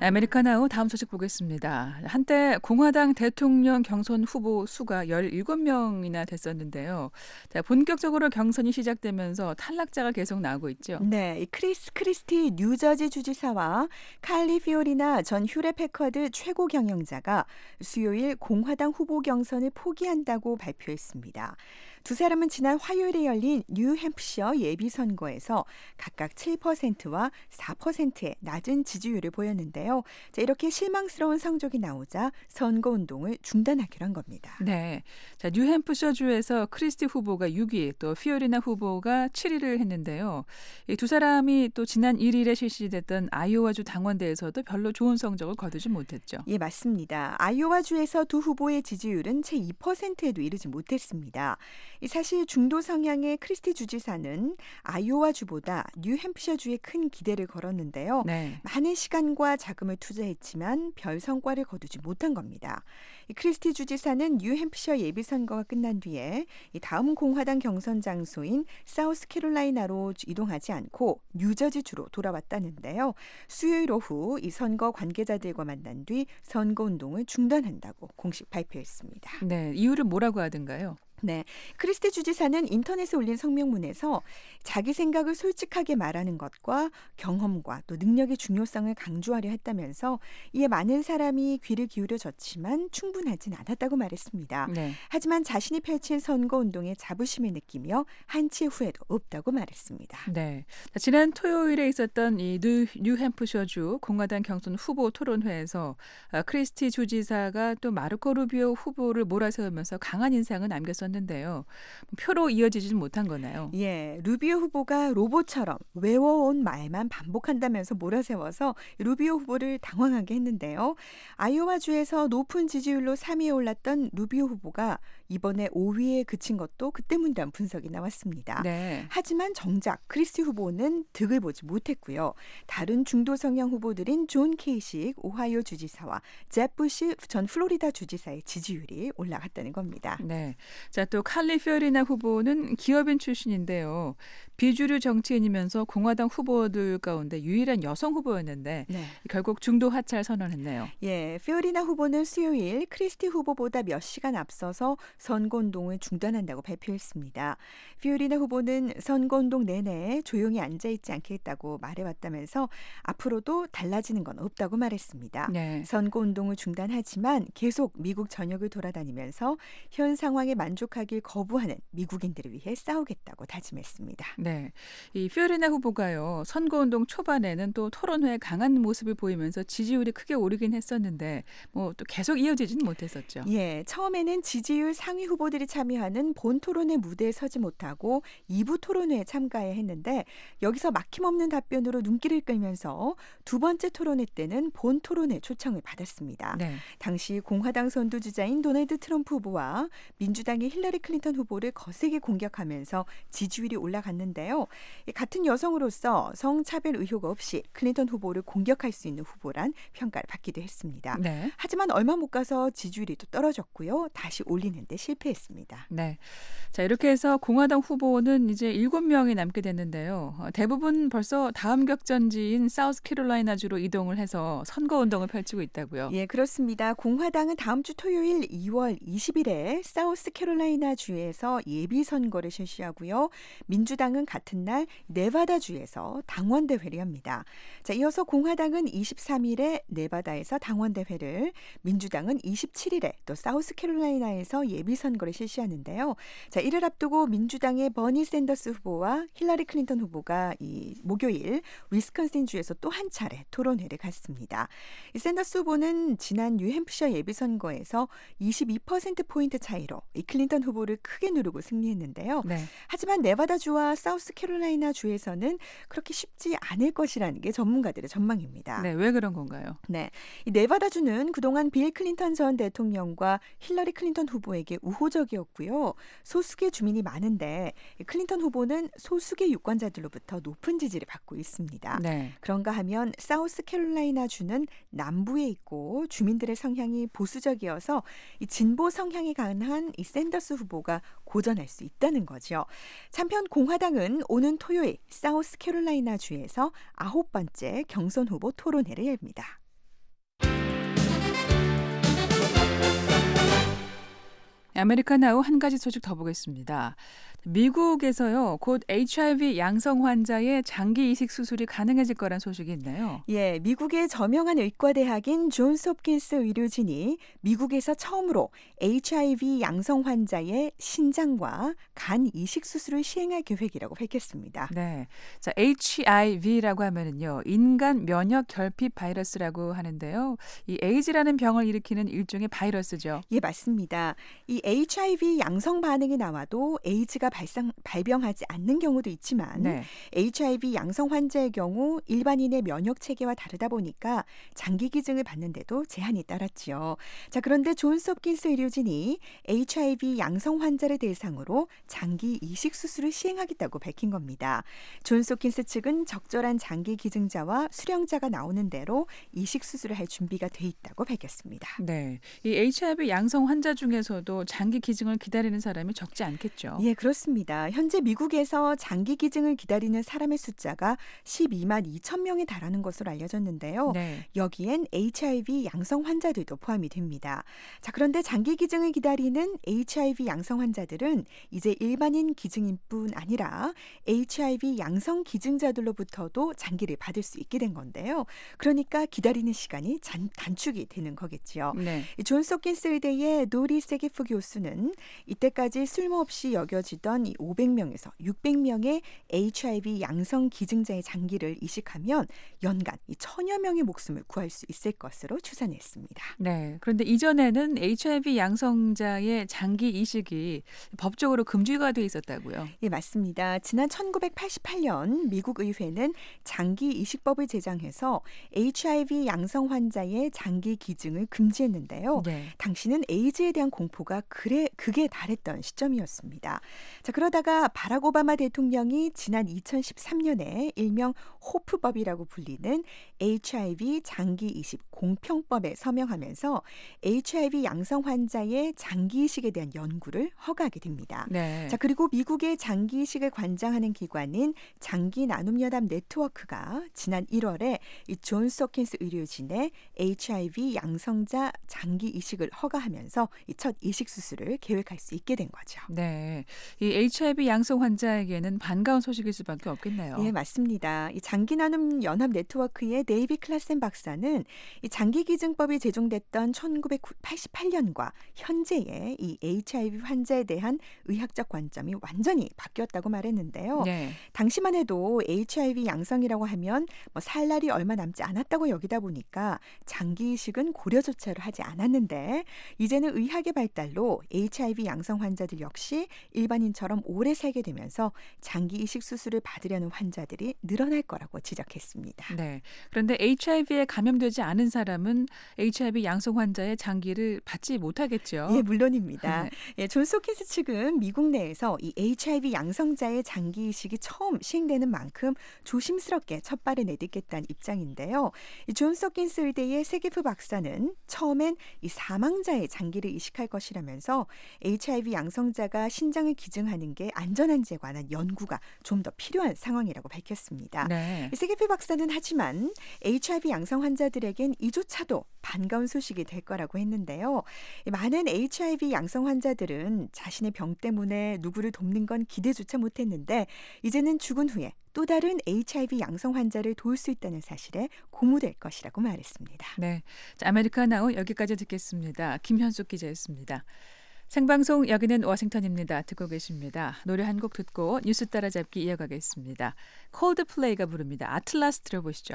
아메리카나우 다음 소식 보겠습니다. 한때 공화당 대통령 경선 후보 수가 열일곱 명이나 됐었는데요. 자, 본격적으로 경선이 시작되면서 탈락자가 계속 나오고 있죠. 네, 이 크리스 크리스티 뉴저지 주지사와 칼리 피오리나 전 휴렛 패커드 최고 경영자가 수요일 공화당 후보 경선을 포기한다고 발표했습니다. 두 사람은 지난 화요일에 열린 뉴햄프셔 예비선거에서 각각 칠 퍼센트와 사 퍼센트의 낮은 지지율을 보였는데요. 자, 이렇게 실망스러운 성적이 나오자 선거운동을 중단하기로 한 겁니다. 네, 자, 뉴햄프셔주에서 크리스티 후보가 육 위, 또 피오리나 후보가 칠 위를 했는데요. 이 두 사람이 또 지난 일 일에 실시됐던 아이오와주 당원대에서도 별로 좋은 성적을 거두지 못했죠. 예, 맞습니다. 아이오와주에서 두 후보의 지지율은 채 이 퍼센트에도 이르지 못했습니다. 사실 중도 성향의 크리스티 주지사는 아이오와주보다 뉴햄프셔주에 큰 기대를 걸었는데요. 네. 많은 시간과 자금을 투자했지만 별 성과를 거두지 못한 겁니다. 크리스티 주지사는 뉴햄프셔 예비선거가 끝난 뒤에 다음 공화당 경선 장소인 사우스캐롤라이나로 이동하지 않고 뉴저지주로 돌아왔다는데요. 수요일 오후 이 선거 관계자들과 만난 뒤 선거운동을 중단한다고 공식 발표했습니다. 네, 이유를 뭐라고 하던가요? 네, 크리스티 주지사는 인터넷에 올린 성명문에서 자기 생각을 솔직하게 말하는 것과 경험과 또 능력의 중요성을 강조하려 했다면서 이에 많은 사람이 귀를 기울여졌지만 충분하진 않았다고 말했습니다. 네. 하지만 자신이 펼친 선거운동에 자부심을 느끼며 한치의 후회도 없다고 말했습니다. 네, 지난 토요일에 있었던 이 뉴, 뉴햄프셔주 공화당 경선 후보 토론회에서 크리스티 주지사가 또 마르코 루비오 후보를 몰아세우면서 강한 인상을 남겼었는데요. 표로 이어지지는 못한 거나요? 예, 루비오 후보가 로봇처럼 외워온 말만 반복한다면서 몰아세워서 루비오 후보를 당황하게 했는데요. 아이오와주에서 높은 지지율로 삼 위에 올랐던 루비오 후보가 이번에 오 위에 그친 것도 그 때문이라는 분석이 나왔습니다. 네. 하지만 정작 크리스티 후보는 득을 보지 못했고요. 다른 중도 성향 후보들인 존 케이식 오하이오 주지사와 잽 부시 전 플로리다 주지사의 지지율이 올라갔다는 겁니다. 네. 자, 또 칼리 피오리나 후보는 기업인 출신인데요. 비주류 정치인이면서 공화당 후보들 가운데 유일한 여성 후보였는데 네. 결국 중도 하차를 선언했네요. 예, 피오리나 후보는 수요일 크리스티 후보보다 몇 시간 앞서서 선거운동을 중단한다고 발표했습니다. 피오리나 후보는 선거운동 내내 조용히 앉아있지 않겠다고 말해왔다면서 앞으로도 달라지는 건 없다고 말했습니다. 네. 선거운동을 중단하지만 계속 미국 전역을 돌아다니면서 현 상황에 만족하길 거부하는 미국인들을 위해 싸우겠다고 다짐했습니다. 네, 이 피오리나 후보가요 선거운동 초반에는 또 토론회에 강한 모습을 보이면서 지지율이 크게 오르긴 했었는데 뭐 또 계속 이어지지는 못했었죠. 예, 처음에는 지지율 상위 후보들이 참여하는 본 토론회 무대에 서지 못하고 이 부 토론회에 참가해야 했는데 여기서 막힘없는 답변으로 눈길을 끌면서 두 번째 토론회 때는 본 토론회 초청을 받았습니다. 네. 당시 공화당 선두주자인 도널드 트럼프 후보와 민주당의 힐러리 클린턴 후보를 거세게 공격하면서 지지율이 올라갔는데요. 같은 여성으로서 성차별 의혹 없이 클린턴 후보를 공격할 수 있는 후보란 평가를 받기도 했습니다. 네. 하지만 얼마 못 가서 지지율이 또 떨어졌고요. 다시 올리는 데 실패했습니다. 네. 자, 이렇게 해서 공화당 후보는 이제 일곱 명이 남게 됐는데요. 대부분 벌써 다음 격전지인 사우스캐롤라이나주로 이동을 해서 선거운동을 펼치고 있다고요. 예, 그렇습니다. 공화당은 다음 주 토요일 이월 이십일에 사우스캐롤라이나주에서 예비선거를 실시하고요. 민주당은 같은 날 네바다주에서 당원대회를 합니다. 자, 이어서 공화당은 이십삼일에 네바다에서 당원대회를, 민주당은 이십칠일에 또 사우스캐롤라이나에서 예비선거를 실시하는데요. 자, 이를 앞두고 민주당의 버니 샌더스 후보와 힐러리 클린턴 후보가 이 목요일 위스콘신주에서 또 한 차례 토론회를 갖습니다. 이 샌더스 후보는 지난 뉴햄프셔 예비선거에서 이십이 퍼센트포인트 차이로 이 클린턴 후보를 크게 누르고 승리했는데요. 네. 하지만 네바다주와 사우스캐롤라이나 주에서는 그렇게 쉽지 않을 것이라는 게 전문가들의 전망입니다. 네, 왜 그런 건가요? 네, 이 네바다주는 그동안 빌 클린턴 전 대통령과 힐러리 클린턴 후보에게 우호적이었고요. 소수계 주민이 많은데 클린턴 후보는 소수계 유권자들로부터 높은 지지를 받고 있습니다. 네. 그런가 하면 사우스캐롤라이나 주는 남부에 있고 주민들의 성향이 보수적이어서 이 진보 성향이 강한 이 샌더스 후보가 고전할 수 있다는 거죠. 한편 공화당은 오는 토요일 사우스캐롤라이나 주에서 아홉 번째 경선 후보 토론회를 열립니다. 아메리카 나우 한 가지 소식 더 보겠습니다. 미국에서요, 곧 에이치아이브이 양성 환자의 장기 이식 수술이 가능해질 거란 소식이 있나요? 예, 미국의 저명한 의과대학인 존스 홉킨스 의료진이 미국에서 처음으로 에이치아이브이 양성 환자의 신장과 간 이식 수술을 시행할 계획이라고 밝혔습니다. 네, 자 에이치아이브이라고 하면은요, 인간 면역 결핍 바이러스라고 하는데요. 이 에이즈라는 병을 일으키는 일종의 바이러스죠. 예, 맞습니다. 이 에이치아이브이 양성 반응이 나와도 에이즈가 발상, 발병하지 않는 경우도 있지만 네. 에이치아이브이 양성 환자의 경우 일반인의 면역 체계와 다르다 보니까 장기 기증을 받는데도 제한이 따랐지요. 자, 그런데 존스 홉킨스 의료진이 에이치아이브이 양성 환자를 대상으로 장기 이식 수술을 시행하겠다고 밝힌 겁니다. 존스 홉킨스 측은 적절한 장기 기증자와 수령자가 나오는 대로 이식 수술을 할 준비가 돼 있다고 밝혔습니다. 네, 이 에이치아이브이 양성 환자 중에서도 장기 기증을 기다리는 사람이 적지 않겠죠. 예, 그렇습니다. 현재 미국에서 장기 기증을 기다리는 사람의 숫자가 십이만 이천 명에 달하는 것으로 알려졌는데요. 네. 여기엔 에이치아이브이 양성 환자들도 포함이 됩니다. 자, 그런데 장기 기증을 기다리는 에이치아이브이 양성 환자들은 이제 일반인 기증인 뿐 아니라 에이치아이브이 양성 기증자들로부터도 장기를 받을 수 있게 된 건데요. 그러니까 기다리는 시간이 잔, 단축이 되는 거겠지요. 네. 존스 홉킨스 의대의 노리 세게프 교수는 이때까지 쓸모없이 여겨지던 이 오백 명에서 육백 명의 에이치아이브이 양성 기증자의 장기를 이식하면 연간 이 천여 명의 목숨을 구할 수 있을 것으로 추산했습니다. 네. 그런데 이전에는 에이치아이브이 양성자의 장기 이식이 법적으로 금지가 돼 있었다고요? 예, 맞습니다. 지난 천구백팔십팔 년 미국 의회는 장기 이식법을 제정해서 에이치아이브이 양성 환자의 장기 기증을 금지했는데요. 네. 당시는 에이즈에 대한 공포가 그래, 극에 달했던 시점이었습니다. 자, 그러다가 바락 오바마 대통령이 지난 이천십삼 년에 일명 호프법이라고 불리는 에이치아이브이 장기 이식 공평법에 서명하면서 에이치아이브이 양성 환자의 장기 이식에 대한 연구를 허가하게 됩니다. 네. 자, 그리고 미국의 장기 이식을 관장하는 기관인 장기 나눔 연합 네트워크가 지난 일월에 이 존스 홉킨스 의료진의 에이치아이브이 양성자 장기 이식을 허가하면서 이 첫 이식 수술을 계획할 수 있게 된 거죠. 네, 이 에이치아이브이 양성 환자에게는 반가운 소식일 수밖에 없겠네요. 예, 맞습니다. 이 장기 나눔 연합 네트워크의 데이비 클라센 박사는 이 장기 기증법이 제정됐던 천구백팔십팔 년과 현재의 이 에이치아이브이 환자에 대한 의학적 관점이 완전히 바뀌었다고 말했는데요. 네. 당시만 해도 에이치아이브이 양성이라고 하면 뭐 살 날이 얼마 남지 않았다고 여기다 보니까 장기 이식은 고려조차를 하지 않았는데 이제는 의학의 발달로 에이치아이브이 양성 환자들 역시 일반인처럼 오래 살게 되면서 장기 이식 수술을 받으려는 환자들이 늘어날 거라고 지적했습니다. 네. 그런데 에이치아이브이에 감염되지 않은 사람은 에이치아이브이 양성 환자의 장기를 받지 못하겠죠. 예, 물론입니다. 네. 예, 존스 홉킨스 측은 미국 내에서 이 에이치아이브이 양성자의 장기 이식이 처음 시행되는 만큼 조심스럽게 첫 발을 내딛겠다는 입장인데요. 이 존스 홉킨스 의대의 세게프 박사는 처음엔 이 사망자의 장기를 이식할 것이라면서 에이치아이브이 양성자가 신장을 기증하는 게 안전한지에 관한 연구가 좀 더 필요한 상황이라고 밝혔습니다. 네. 세게피 박사는 하지만 에이치아이브이 양성 환자들에겐 이조차도 반가운 소식이 될 거라고 했는데요. 많은 에이치아이브이 양성 환자들은 자신의 병 때문에 누구를 돕는 건 기대조차 못했는데 이제는 죽은 후에 또 다른 에이치아이브이 양성 환자를 도울 수 있다는 사실에 고무될 것이라고 말했습니다. 네, 자, 아메리카 나우 여기까지 듣겠습니다. 김현숙 기자였습니다. 생방송 여기는 워싱턴입니다. 듣고 계십니다. 노래 한 곡 듣고 뉴스 따라잡기 이어가겠습니다. 콜드플레이가 부릅니다. 아틀라스 들어보시죠.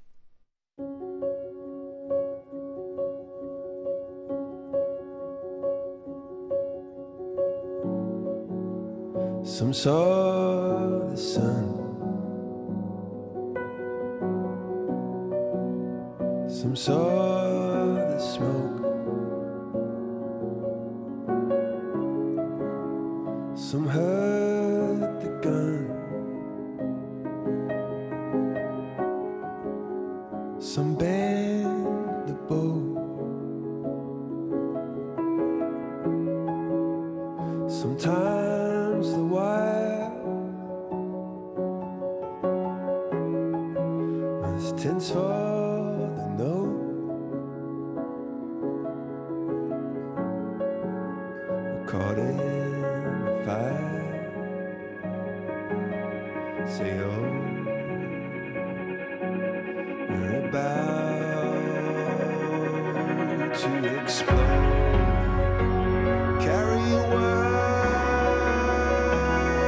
Some saw the sun, some saw the smoke, some heard the gun, some bent the bow, sometimes the wire was tense for the note. caught in the fire. Say, oh, we're about to explode. Carry a world.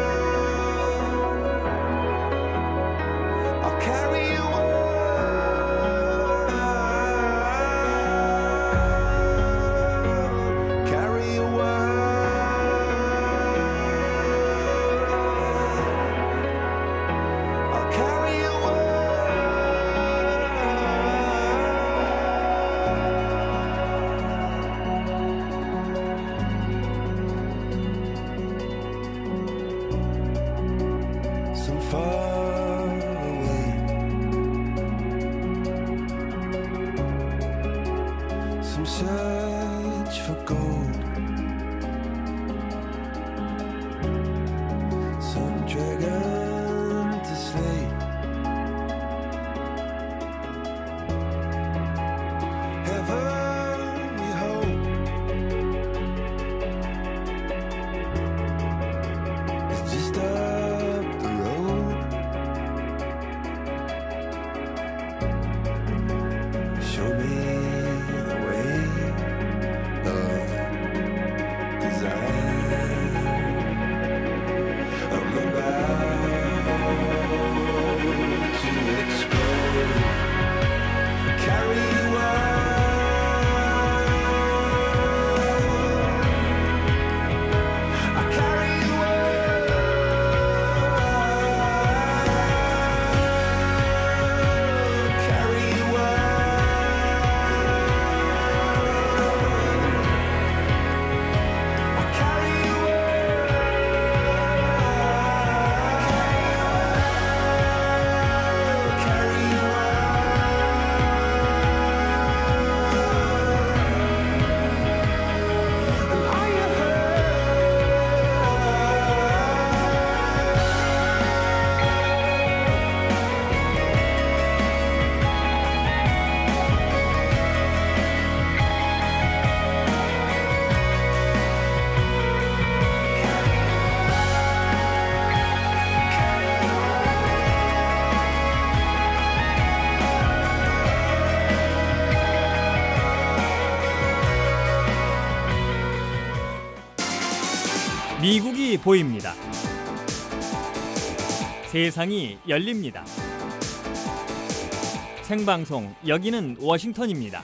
I'll carry a world. Carry a world. I'll carry a some far away, some search for gold, some dragon to slay. Heaven we hope it's just up the road. Show me the way of design. I'm about to explode. Carry you out. I carry you out. Carry you out. I carry you out. Carry you out. And are you 미국이 보입니다. 세상이 열립니다. 생방송 여기는 워싱턴입니다.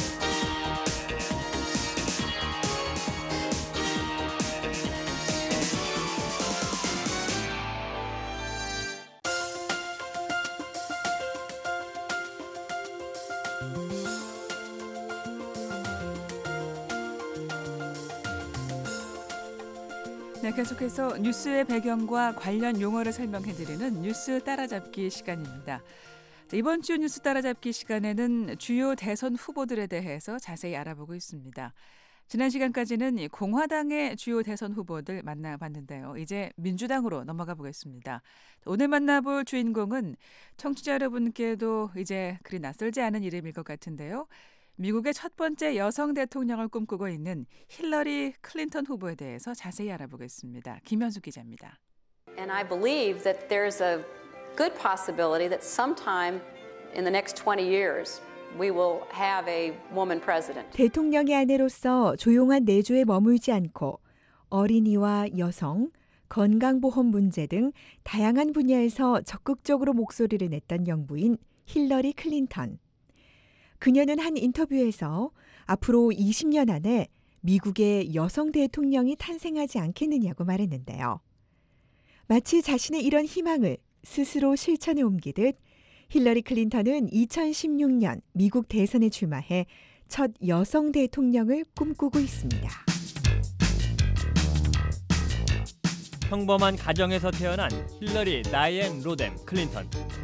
네, 계속해서 뉴스의 배경과 관련 용어를 설명해드리는 뉴스 따라잡기 시간입니다. 이번 주 뉴스 따라잡기 시간에는 주요 대선 후보들에 대해서 자세히 알아보고 있습니다. 지난 시간까지는 공화당의 주요 대선 후보들 만나봤는데요. 이제 민주당으로 넘어가 보겠습니다. 오늘 만나볼 주인공은 청취자 여러분께도 이제 그리 낯설지 않은 이름일 것 같은데요. 미국의 첫 번째 여성 대통령을 꿈꾸고 있는 힐러리 클린턴 후보에 대해서 자세히 알아보겠습니다. 김현숙 기자입니다. And I believe that there's a good possibility that sometime in the next twenty years we will have a woman president. 대통령의 아내로서 조용한 내조에 머물지 않고 어린이와 여성, 건강보험 문제 등 다양한 분야에서 적극적으로 목소리를 냈던 영부인 힐러리 클린턴. 그녀는 한 인터뷰에서 앞으로 이십 년 안에 미국의 여성 대통령이 탄생하지 않겠느냐고 말했는데요. 마치 자신의 이런 희망을 스스로 실천에 옮기듯 힐러리 클린턴은 이천십육 년 미국 대선에 출마해 첫 여성 대통령을 꿈꾸고 있습니다. 평범한 가정에서 태어난 힐러리 다이앤 로뎀 클린턴.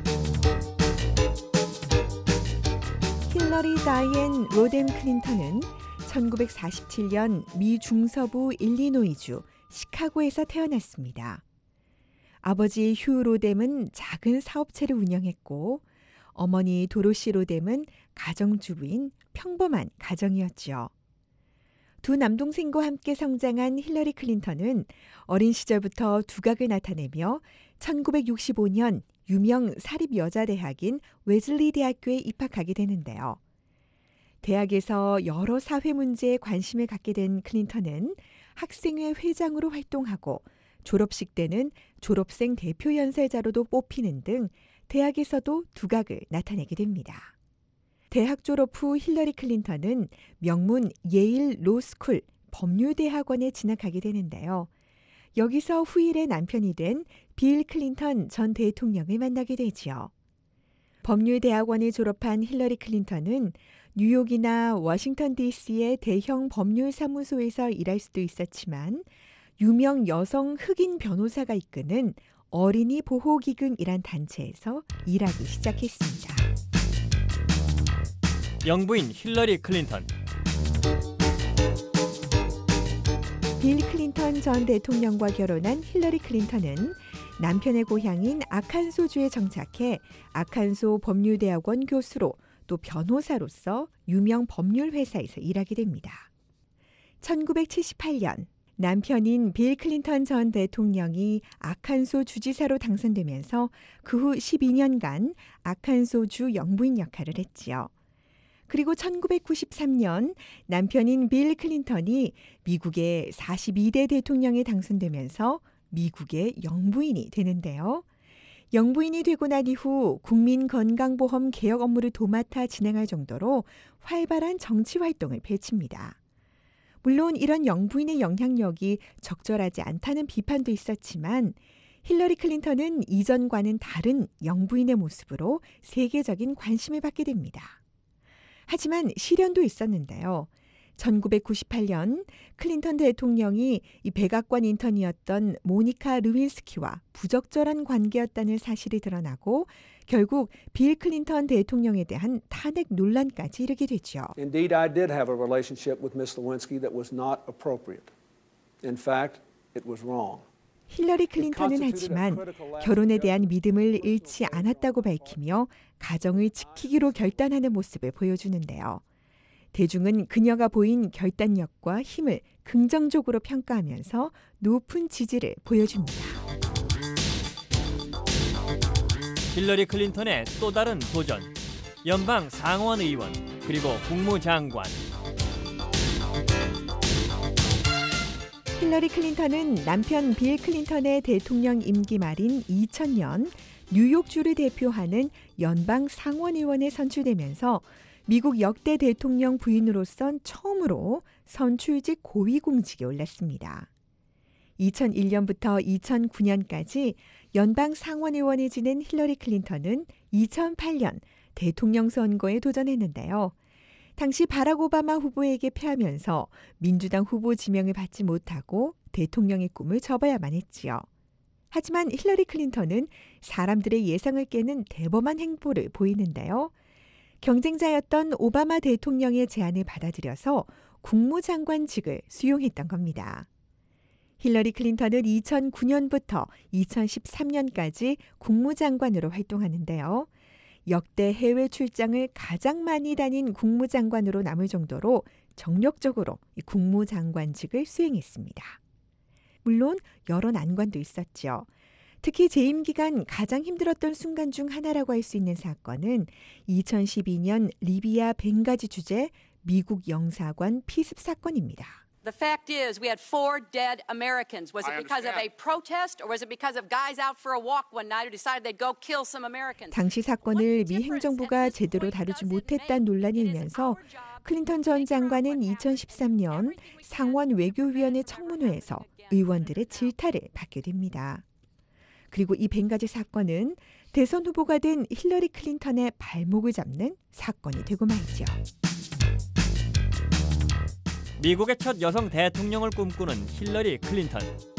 힐러리 다이앤 로뎀 클린턴은 천구백사십칠 년 미 중서부 일리노이주 시카고에서 태어났습니다. 아버지 휴 로뎀은 작은 사업체를 운영했고 어머니 도로시 로뎀은 가정주부인 평범한 가정이었죠. 두 남동생과 함께 성장한 힐러리 클린턴은 어린 시절부터 두각을 나타내며 천구백육십오 년 유명 사립여자대학인 웨즐리 대학교에 입학하게 되는데요. 대학에서 여러 사회 문제에 관심을 갖게 된 클린턴은 학생회 회장으로 활동하고 졸업식 때는 졸업생 대표 연설자로도 뽑히는 등 대학에서도 두각을 나타내게 됩니다. 대학 졸업 후 힐러리 클린턴은 명문 예일 로스쿨 법률대학원에 진학하게 되는데요. 여기서 후일의 남편이 된 빌 클린턴 전 대통령을 만나게 되지요. 법률대학원을 졸업한 힐러리 클린턴은 뉴욕이나 워싱턴 디씨의 대형 법률사무소에서 일할 수도 있었지만 유명 여성 흑인 변호사가 이끄는 어린이 보호기금이란 단체에서 일하기 시작했습니다. 영부인 힐러리 클린턴. 빌 클린턴 전 대통령과 결혼한 힐러리 클린턴은 남편의 고향인 아칸소주에 정착해 아칸소 법률대학원 교수로 또 변호사로서 유명 법률회사에서 일하게 됩니다. 천구백칠십팔 년 남편인 빌 클린턴 전 대통령이 아칸소 주지사로 당선되면서 그 후 십이 년간 아칸소주 영부인 역할을 했지요. 그리고 천구백구십삼 년 남편인 빌 클린턴이 미국의 사십이 대 대통령에 당선되면서 미국의 영부인이 되는데요. 영부인이 되고 난 이후 국민건강보험 개혁 업무를 도맡아 진행할 정도로 활발한 정치 활동을 펼칩니다. 물론 이런 영부인의 영향력이 적절하지 않다는 비판도 있었지만 힐러리 클린턴은 이전과는 다른 영부인의 모습으로 세계적인 관심을 받게 됩니다. 하지만 시련도 있었는데요. 천구백구십팔 년 클린턴 대통령이 이 백악관 인턴이었던 모니카 르윈스키와 부적절한 관계였다는 사실이 드러나고 결국 빌 클린턴 대통령에 대한 탄핵 논란까지 이르게 되죠. Indeed, I did have a relationship with Miss Lewinsky that was not appropriate. In fact, it was wrong. 힐러리 클린턴은 하지만 결혼에 대한 믿음을 잃지 않았다고 밝히며 가정을 지키기로 결단하는 모습을 보여주는데요. 대중은 그녀가 보인 결단력과 힘을 긍정적으로 평가하면서 높은 지지를 보여줍니다. 힐러리 클린턴의 또 다른 도전. 연방 상원 의원 그리고 국무장관. 힐러리 클린턴은 남편 빌 클린턴의 대통령 임기 말인 이천 년 뉴욕주를 대표하는 연방 상원의원에 선출되면서 미국 역대 대통령 부인으로선 처음으로 선출직 고위공직에 올랐습니다. 이천일 년부터 이천구 년까지 연방 상원의원을 지낸 힐러리 클린턴은 이천팔 년 대통령 선거에 도전했는데요. 당시 바락 오바마 후보에게 패하면서 민주당 후보 지명을 받지 못하고 대통령의 꿈을 접어야만 했지요. 하지만 힐러리 클린턴은 사람들의 예상을 깨는 대범한 행보를 보이는데요. 경쟁자였던 오바마 대통령의 제안을 받아들여서 국무장관직을 수용했던 겁니다. 힐러리 클린턴은 이천구 년부터 이천십삼 년까지 국무장관으로 활동하는데요. 역대 해외 출장을 가장 많이 다닌 국무장관으로 남을 정도로 정력적으로 국무장관직을 수행했습니다. 물론 여러 난관도 있었죠. 특히 재임 기간 가장 힘들었던 순간 중 하나라고 할 수 있는 사건은 이천십이 년 리비아 벵가지 주재 미국 영사관 피습 사건입니다. The fact is, we had four dead Americans. Was it because of a protest, or was it because of guys out for a walk one night who decided they'd go kill some Americans? 당시 사건을 미 행정부가 제대로 다루지 못했다는 논란이 일면서 클린턴 전 장관은 이천십삼 년 상원 외교위원회 청문회에서 의원들의 질타를 받게 됩니다. 그리고 이 벵가지 사건은 대선 후보가 된 힐러리 클린턴의 발목을 잡는 사건이 되고 말이죠. 미국의 첫 여성 대통령을 꿈꾸는 힐러리 클린턴.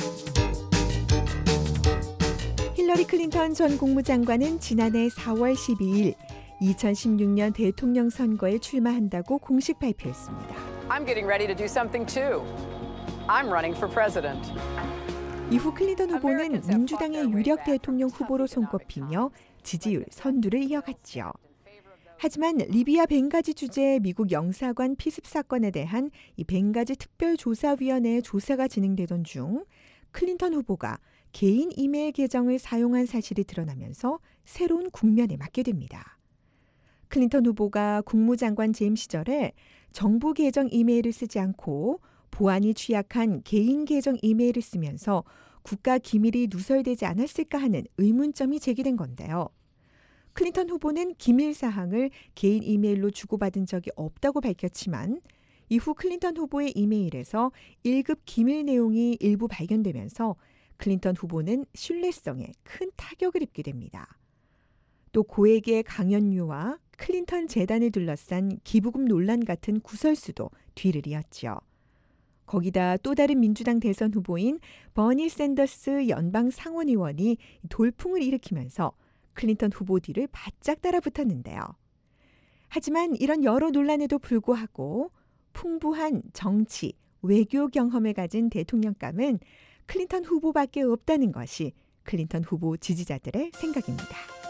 힐러리 클린턴 전 국무장관은 지난해 사월 십이일 이천십육 년 대통령 선거에 출마한다고 공식 발표했습니다. I'm getting ready to do something too. I'm running for president. 이후 클린턴 후보는 민주당의 유력 대통령 후보로 손꼽히며 지지율 선두를 이어갔지요. 하지만 리비아 벵가지 주재 미국 영사관 피습 사건에 대한 이 벵가지 특별조사위원회의 조사가 진행되던 중 클린턴 후보가 개인 이메일 계정을 사용한 사실이 드러나면서 새로운 국면에 맞게 됩니다. 클린턴 후보가 국무장관 재임 시절에 정부 계정 이메일을 쓰지 않고 보안이 취약한 개인 계정 이메일을 쓰면서 국가 기밀이 누설되지 않았을까 하는 의문점이 제기된 건데요. 클린턴 후보는 기밀 사항을 개인 이메일로 주고받은 적이 없다고 밝혔지만 이후 클린턴 후보의 이메일에서 일 급 기밀 내용이 일부 발견되면서 클린턴 후보는 신뢰성에 큰 타격을 입게 됩니다. 또 고액의 강연료와 클린턴 재단을 둘러싼 기부금 논란 같은 구설수도 뒤를 이었죠. 거기다 또 다른 민주당 대선 후보인 버니 샌더스 연방 상원의원이 돌풍을 일으키면서 클린턴 후보 뒤를 바짝 따라붙었는데요. 하지만 이런 여러 논란에도 불구하고 풍부한 정치, 외교 경험을 가진 대통령감은 클린턴 후보밖에 없다는 것이 클린턴 후보 지지자들의 생각입니다.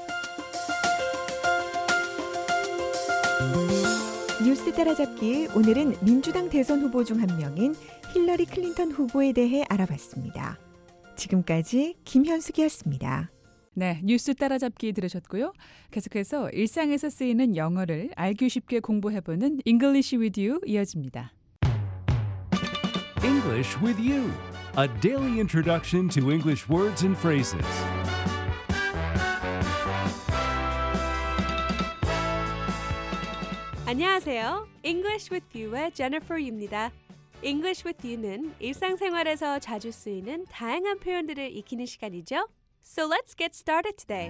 뉴스 따라잡기, 오늘은 민주당 대선 후보 중 한 명인 힐러리 클린턴 후보에 대해 알아봤습니다. 지금까지 김현숙이었습니다. 네, 뉴스 따라잡기 들으셨고요. 계속해서 일상에서 쓰이는 영어를 알기 쉽게 공부해보는 English with You 이어집니다. English with You, a daily introduction to English words and phrases. 안녕하세요. English with You의 Jennifer Yu입니다. English with You는 일상생활에서 자주 쓰이는 다양한 표현들을 익히는 시간이죠. So let's get started today.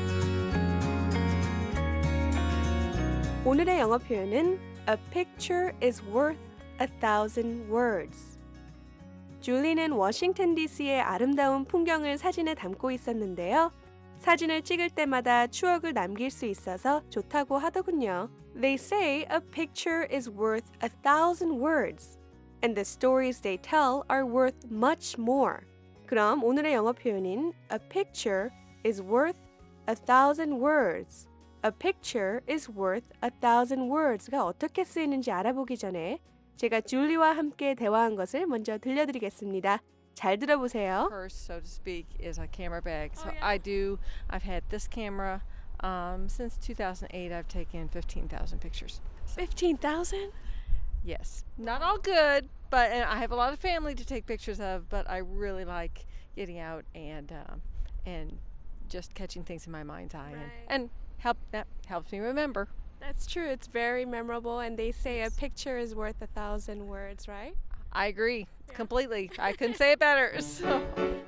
오늘의 영어 표현은 A picture is worth a thousand words. 줄리는 워싱턴 디씨의 아름다운 풍경을 사진에 담고 있었는데요. 사진을 찍을 때마다 추억을 남길 수 있어서 좋다고 하더군요. They say a picture is worth a thousand words, and the stories they tell are worth much more. 그럼 오늘의 영어 표현인 A picture is worth a thousand words. A picture is worth a thousand words가 어떻게 쓰이는지 알아보기 전에 제가 줄리와 함께 대화한 것을 먼저 들려드리겠습니다. 잘 들어보세요. Purse, so to speak, is a camera bag. So oh, yeah. I do. I've had this camera um, since two thousand eight. I've taken fifteen thousand pictures. fifteen thousand? Yes. Not all good, but and I have a lot of family to take pictures of. But I really like getting out and um, and just catching things in my mind's eye, right. and, and help that helps me remember. That's true. It's very memorable, and they say a picture is worth a thousand words, right? I agree completely. I couldn't say it better. So.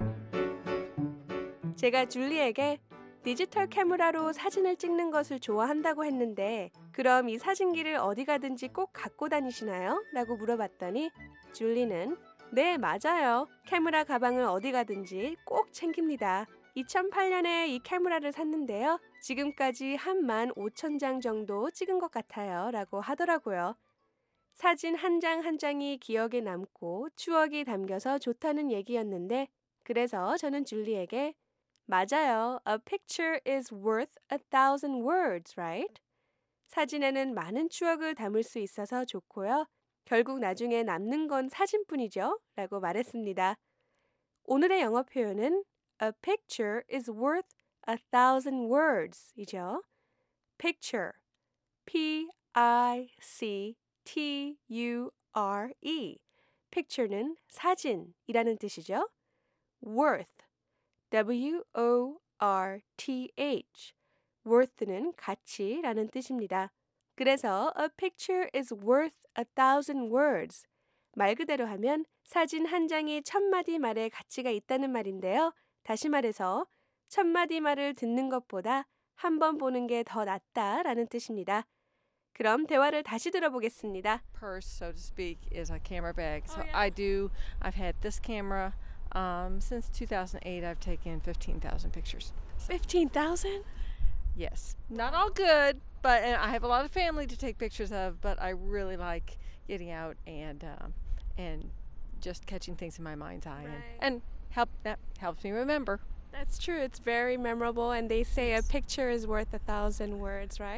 제가 줄리에게 디지털 카메라로 사진을 찍는 것을 좋아한다고 했는데 그럼 이 사진기를 어디 가든지 꼭 갖고 다니시나요? 라고 물어봤더니 줄리는 네, 맞아요. 카메라 가방을 어디 가든지 꼭 챙깁니다. 이천팔 년에 이 카메라를 샀는데요. 지금까지 한 만 오천 장 정도 찍은 것 같아요. 라고 하더라고요. 사진 한 장 한 장이 기억에 남고 추억이 담겨서 좋다는 얘기였는데 그래서 저는 줄리에게 맞아요. A picture is worth a thousand words, right? 사진에는 많은 추억을 담을 수 있어서 좋고요. 결국 나중에 남는 건 사진뿐이죠. 라고 말했습니다. 오늘의 영어 표현은 A picture is worth a thousand words 이죠. Picture, P I C T U R E. Picture는 사진이라는 뜻이죠. Worth, W O R T H. Worth는 가치라는 뜻입니다. 그래서 a picture is worth a thousand words. 말 그대로 하면 사진 한 장이 천 마디 말의 가치가 있다는 말인데요. 다시 말해서 천 마디 말을 듣는 것보다 한 번 보는 게 더 낫다라는 뜻입니다. 그럼 대화를 다시 들어보겠습니다. Purse, so to speak, is a camera bag. So oh, yeah. I do. I've had this camera um, since two thousand eight. I've taken fifteen thousand pictures. fifteen thousand? Yes. Not all good, but and I have a lot of family to take pictures of. But I really like getting out and um, and just catching things in my mind's eye, right. and, and help that helps me remember. That's true. It's very memorable, and they say a picture is worth a thousand words, right?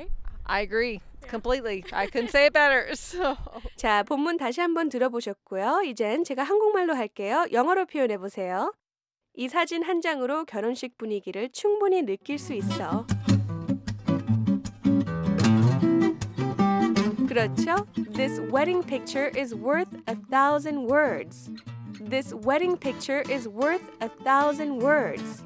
I agree completely. I couldn't say it better. So. 자, 본문 다시 한번 들어보셨고요. 이젠 제가 한국말로 할게요. 영어로 표현해 보세요. 이 사진 한 장으로 결혼식 분위기를 충분히 느낄 수 있어. 그렇죠? This wedding picture is worth a thousand words. This wedding picture is worth a thousand words.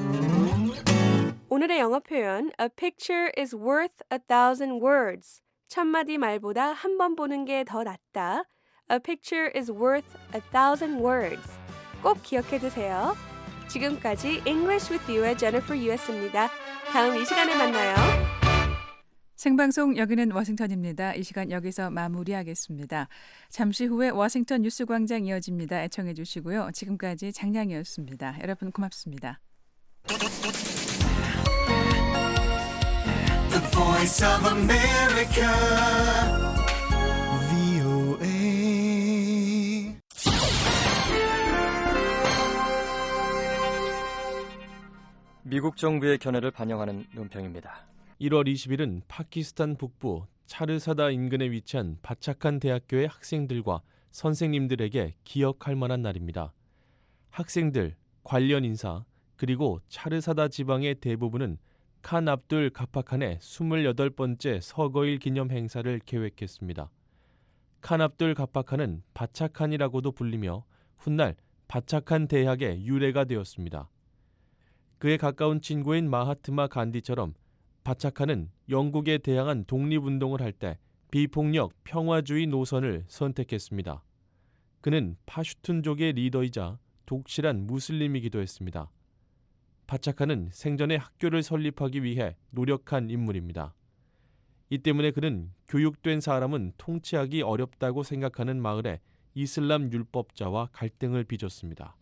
오늘의 영어 표현 A picture is worth a thousand words. 천마디 말보다 한 번 보는 게 더 낫다. A picture is worth a thousand words. 꼭 기억해 두세요. 지금까지 English with You의 Jennifer Yu였습니다. 다음 이 시간에 만나요. 생방송 여기는 워싱턴입니다. 이 시간 여기서 마무리하겠습니다. 잠시 후에 워싱턴 뉴스광장 이어집니다. 애청해 주시고요. 지금까지 장량이었습니다. 여러분 고맙습니다. The Voice of America. 브이오에이 미국 정부의 견해를 반영하는 논평입니다. 일월 이십일은 파키스탄 북부 차르사다 인근에 위치한 바차칸 대학교의 학생들과 선생님들에게 기억할 만한 날입니다. 학생들, 관련 인사, 그리고 차르사다 지방의 대부분은 칸 압둘 가파칸의 스물여덟 번째 서거일 기념 행사를 계획했습니다. 칸 압둘 가파칸은 바차칸이라고도 불리며 훗날 바차칸 대학의 유래가 되었습니다. 그의 가까운 친구인 마하트마 간디처럼 바차칸은 영국에 대항한 독립운동을 할 때 비폭력 평화주의 노선을 선택했습니다. 그는 파슈툰족의 리더이자 독실한 무슬림이기도 했습니다. 바차칸은 생전에 학교를 설립하기 위해 노력한 인물입니다. 이 때문에 그는 교육된 사람은 통치하기 어렵다고 생각하는 마을에 이슬람 율법자와 갈등을 빚었습니다.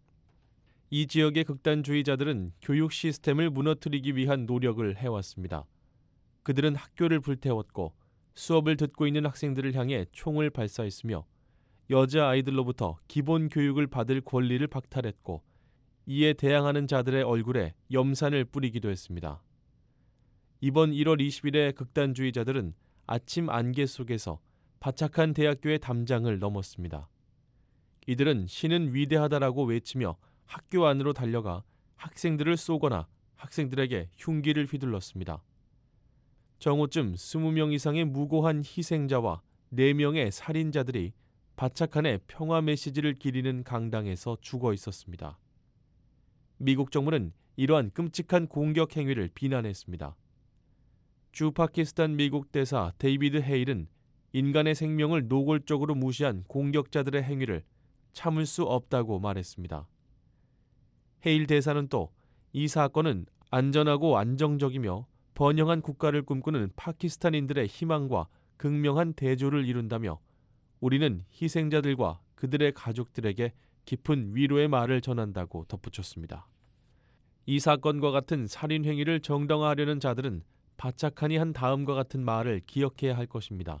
이 지역의 극단주의자들은 교육 시스템을 무너뜨리기 위한 노력을 해왔습니다. 그들은 학교를 불태웠고 수업을 듣고 있는 학생들을 향해 총을 발사했으며 여자아이들로부터 기본 교육을 받을 권리를 박탈했고 이에 대항하는 자들의 얼굴에 염산을 뿌리기도 했습니다. 이번 일월 이십일에 극단주의자들은 아침 안개 속에서 바차칸 대학교의 담장을 넘었습니다. 이들은 신은 위대하다라고 외치며 학교 안으로 달려가 학생들을 쏘거나 학생들에게 흉기를 휘둘렀습니다. 정오쯤 이십 명 이상의 무고한 희생자와 네 명의 살인자들이 바차칸의 평화 메시지를 기리는 강당에서 죽어 있었습니다. 미국 정부는 이러한 끔찍한 공격 행위를 비난했습니다. 주 파키스탄 미국 대사 데이비드 헤일은 인간의 생명을 노골적으로 무시한 공격자들의 행위를 참을 수 없다고 말했습니다. 헤일 대사는 또 이 사건은 안전하고 안정적이며 번영한 국가를 꿈꾸는 파키스탄인들의 희망과 극명한 대조를 이룬다며 우리는 희생자들과 그들의 가족들에게 깊은 위로의 말을 전한다고 덧붙였습니다. 이 사건과 같은 살인 행위를 정당화하려는 자들은 바차칸이 한 다음과 같은 말을 기억해야 할 것입니다.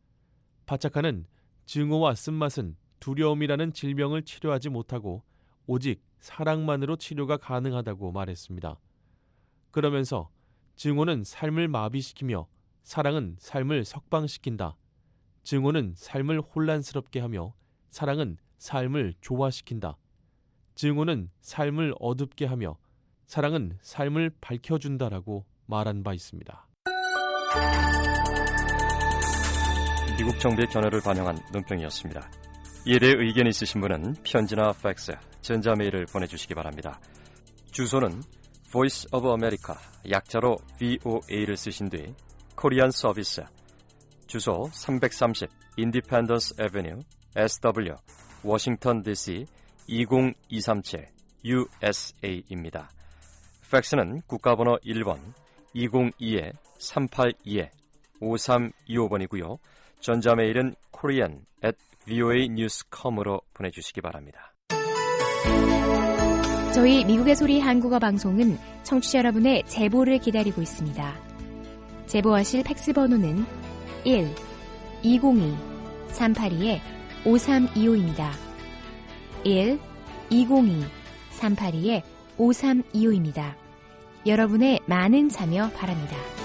바차칸은 증오와 쓴맛은 두려움이라는 질병을 치료하지 못하고 오직 사랑만으로 치료가 가능하다고 말했습니다. 그러면서 증오는 삶을 마비시키며 사랑은 삶을 석방시킨다. 증오는 삶을 혼란스럽게 하며 사랑은 삶을 조화시킨다. 증오는 삶을 어둡게 하며 사랑은 삶을 밝혀준다라고 말한 바 있습니다. 미국 정부의 견해를 반영한 논평이었습니다. 이에 대해 의견이 있으신 분은 편지나 팩스, 전자메일을 보내주시기 바랍니다. 주소는 Voice of America, 약자로 브이오에이를 쓰신 뒤 코리안 서비스, 주소 삼백삼십 Independence Avenue, 에스더블유, 워싱턴 디씨 이공이삼칠 유에스에이입니다. 팩스는 국가번호 일 번 이공이 삼팔이 오삼이오 번이고요. 전자메일은 korean at 브이오에이 뉴스 닷컴으로 보내주시기 바랍니다. 저희 미국의 소리 한국어 방송은 청취자 여러분의 제보를 기다리고 있습니다. 제보하실 팩스 번호는 일 이공이 삼팔이 오삼이오입니다. 일 이공이 삼팔이 오삼이오입니다. 여러분의 많은 참여 바랍니다.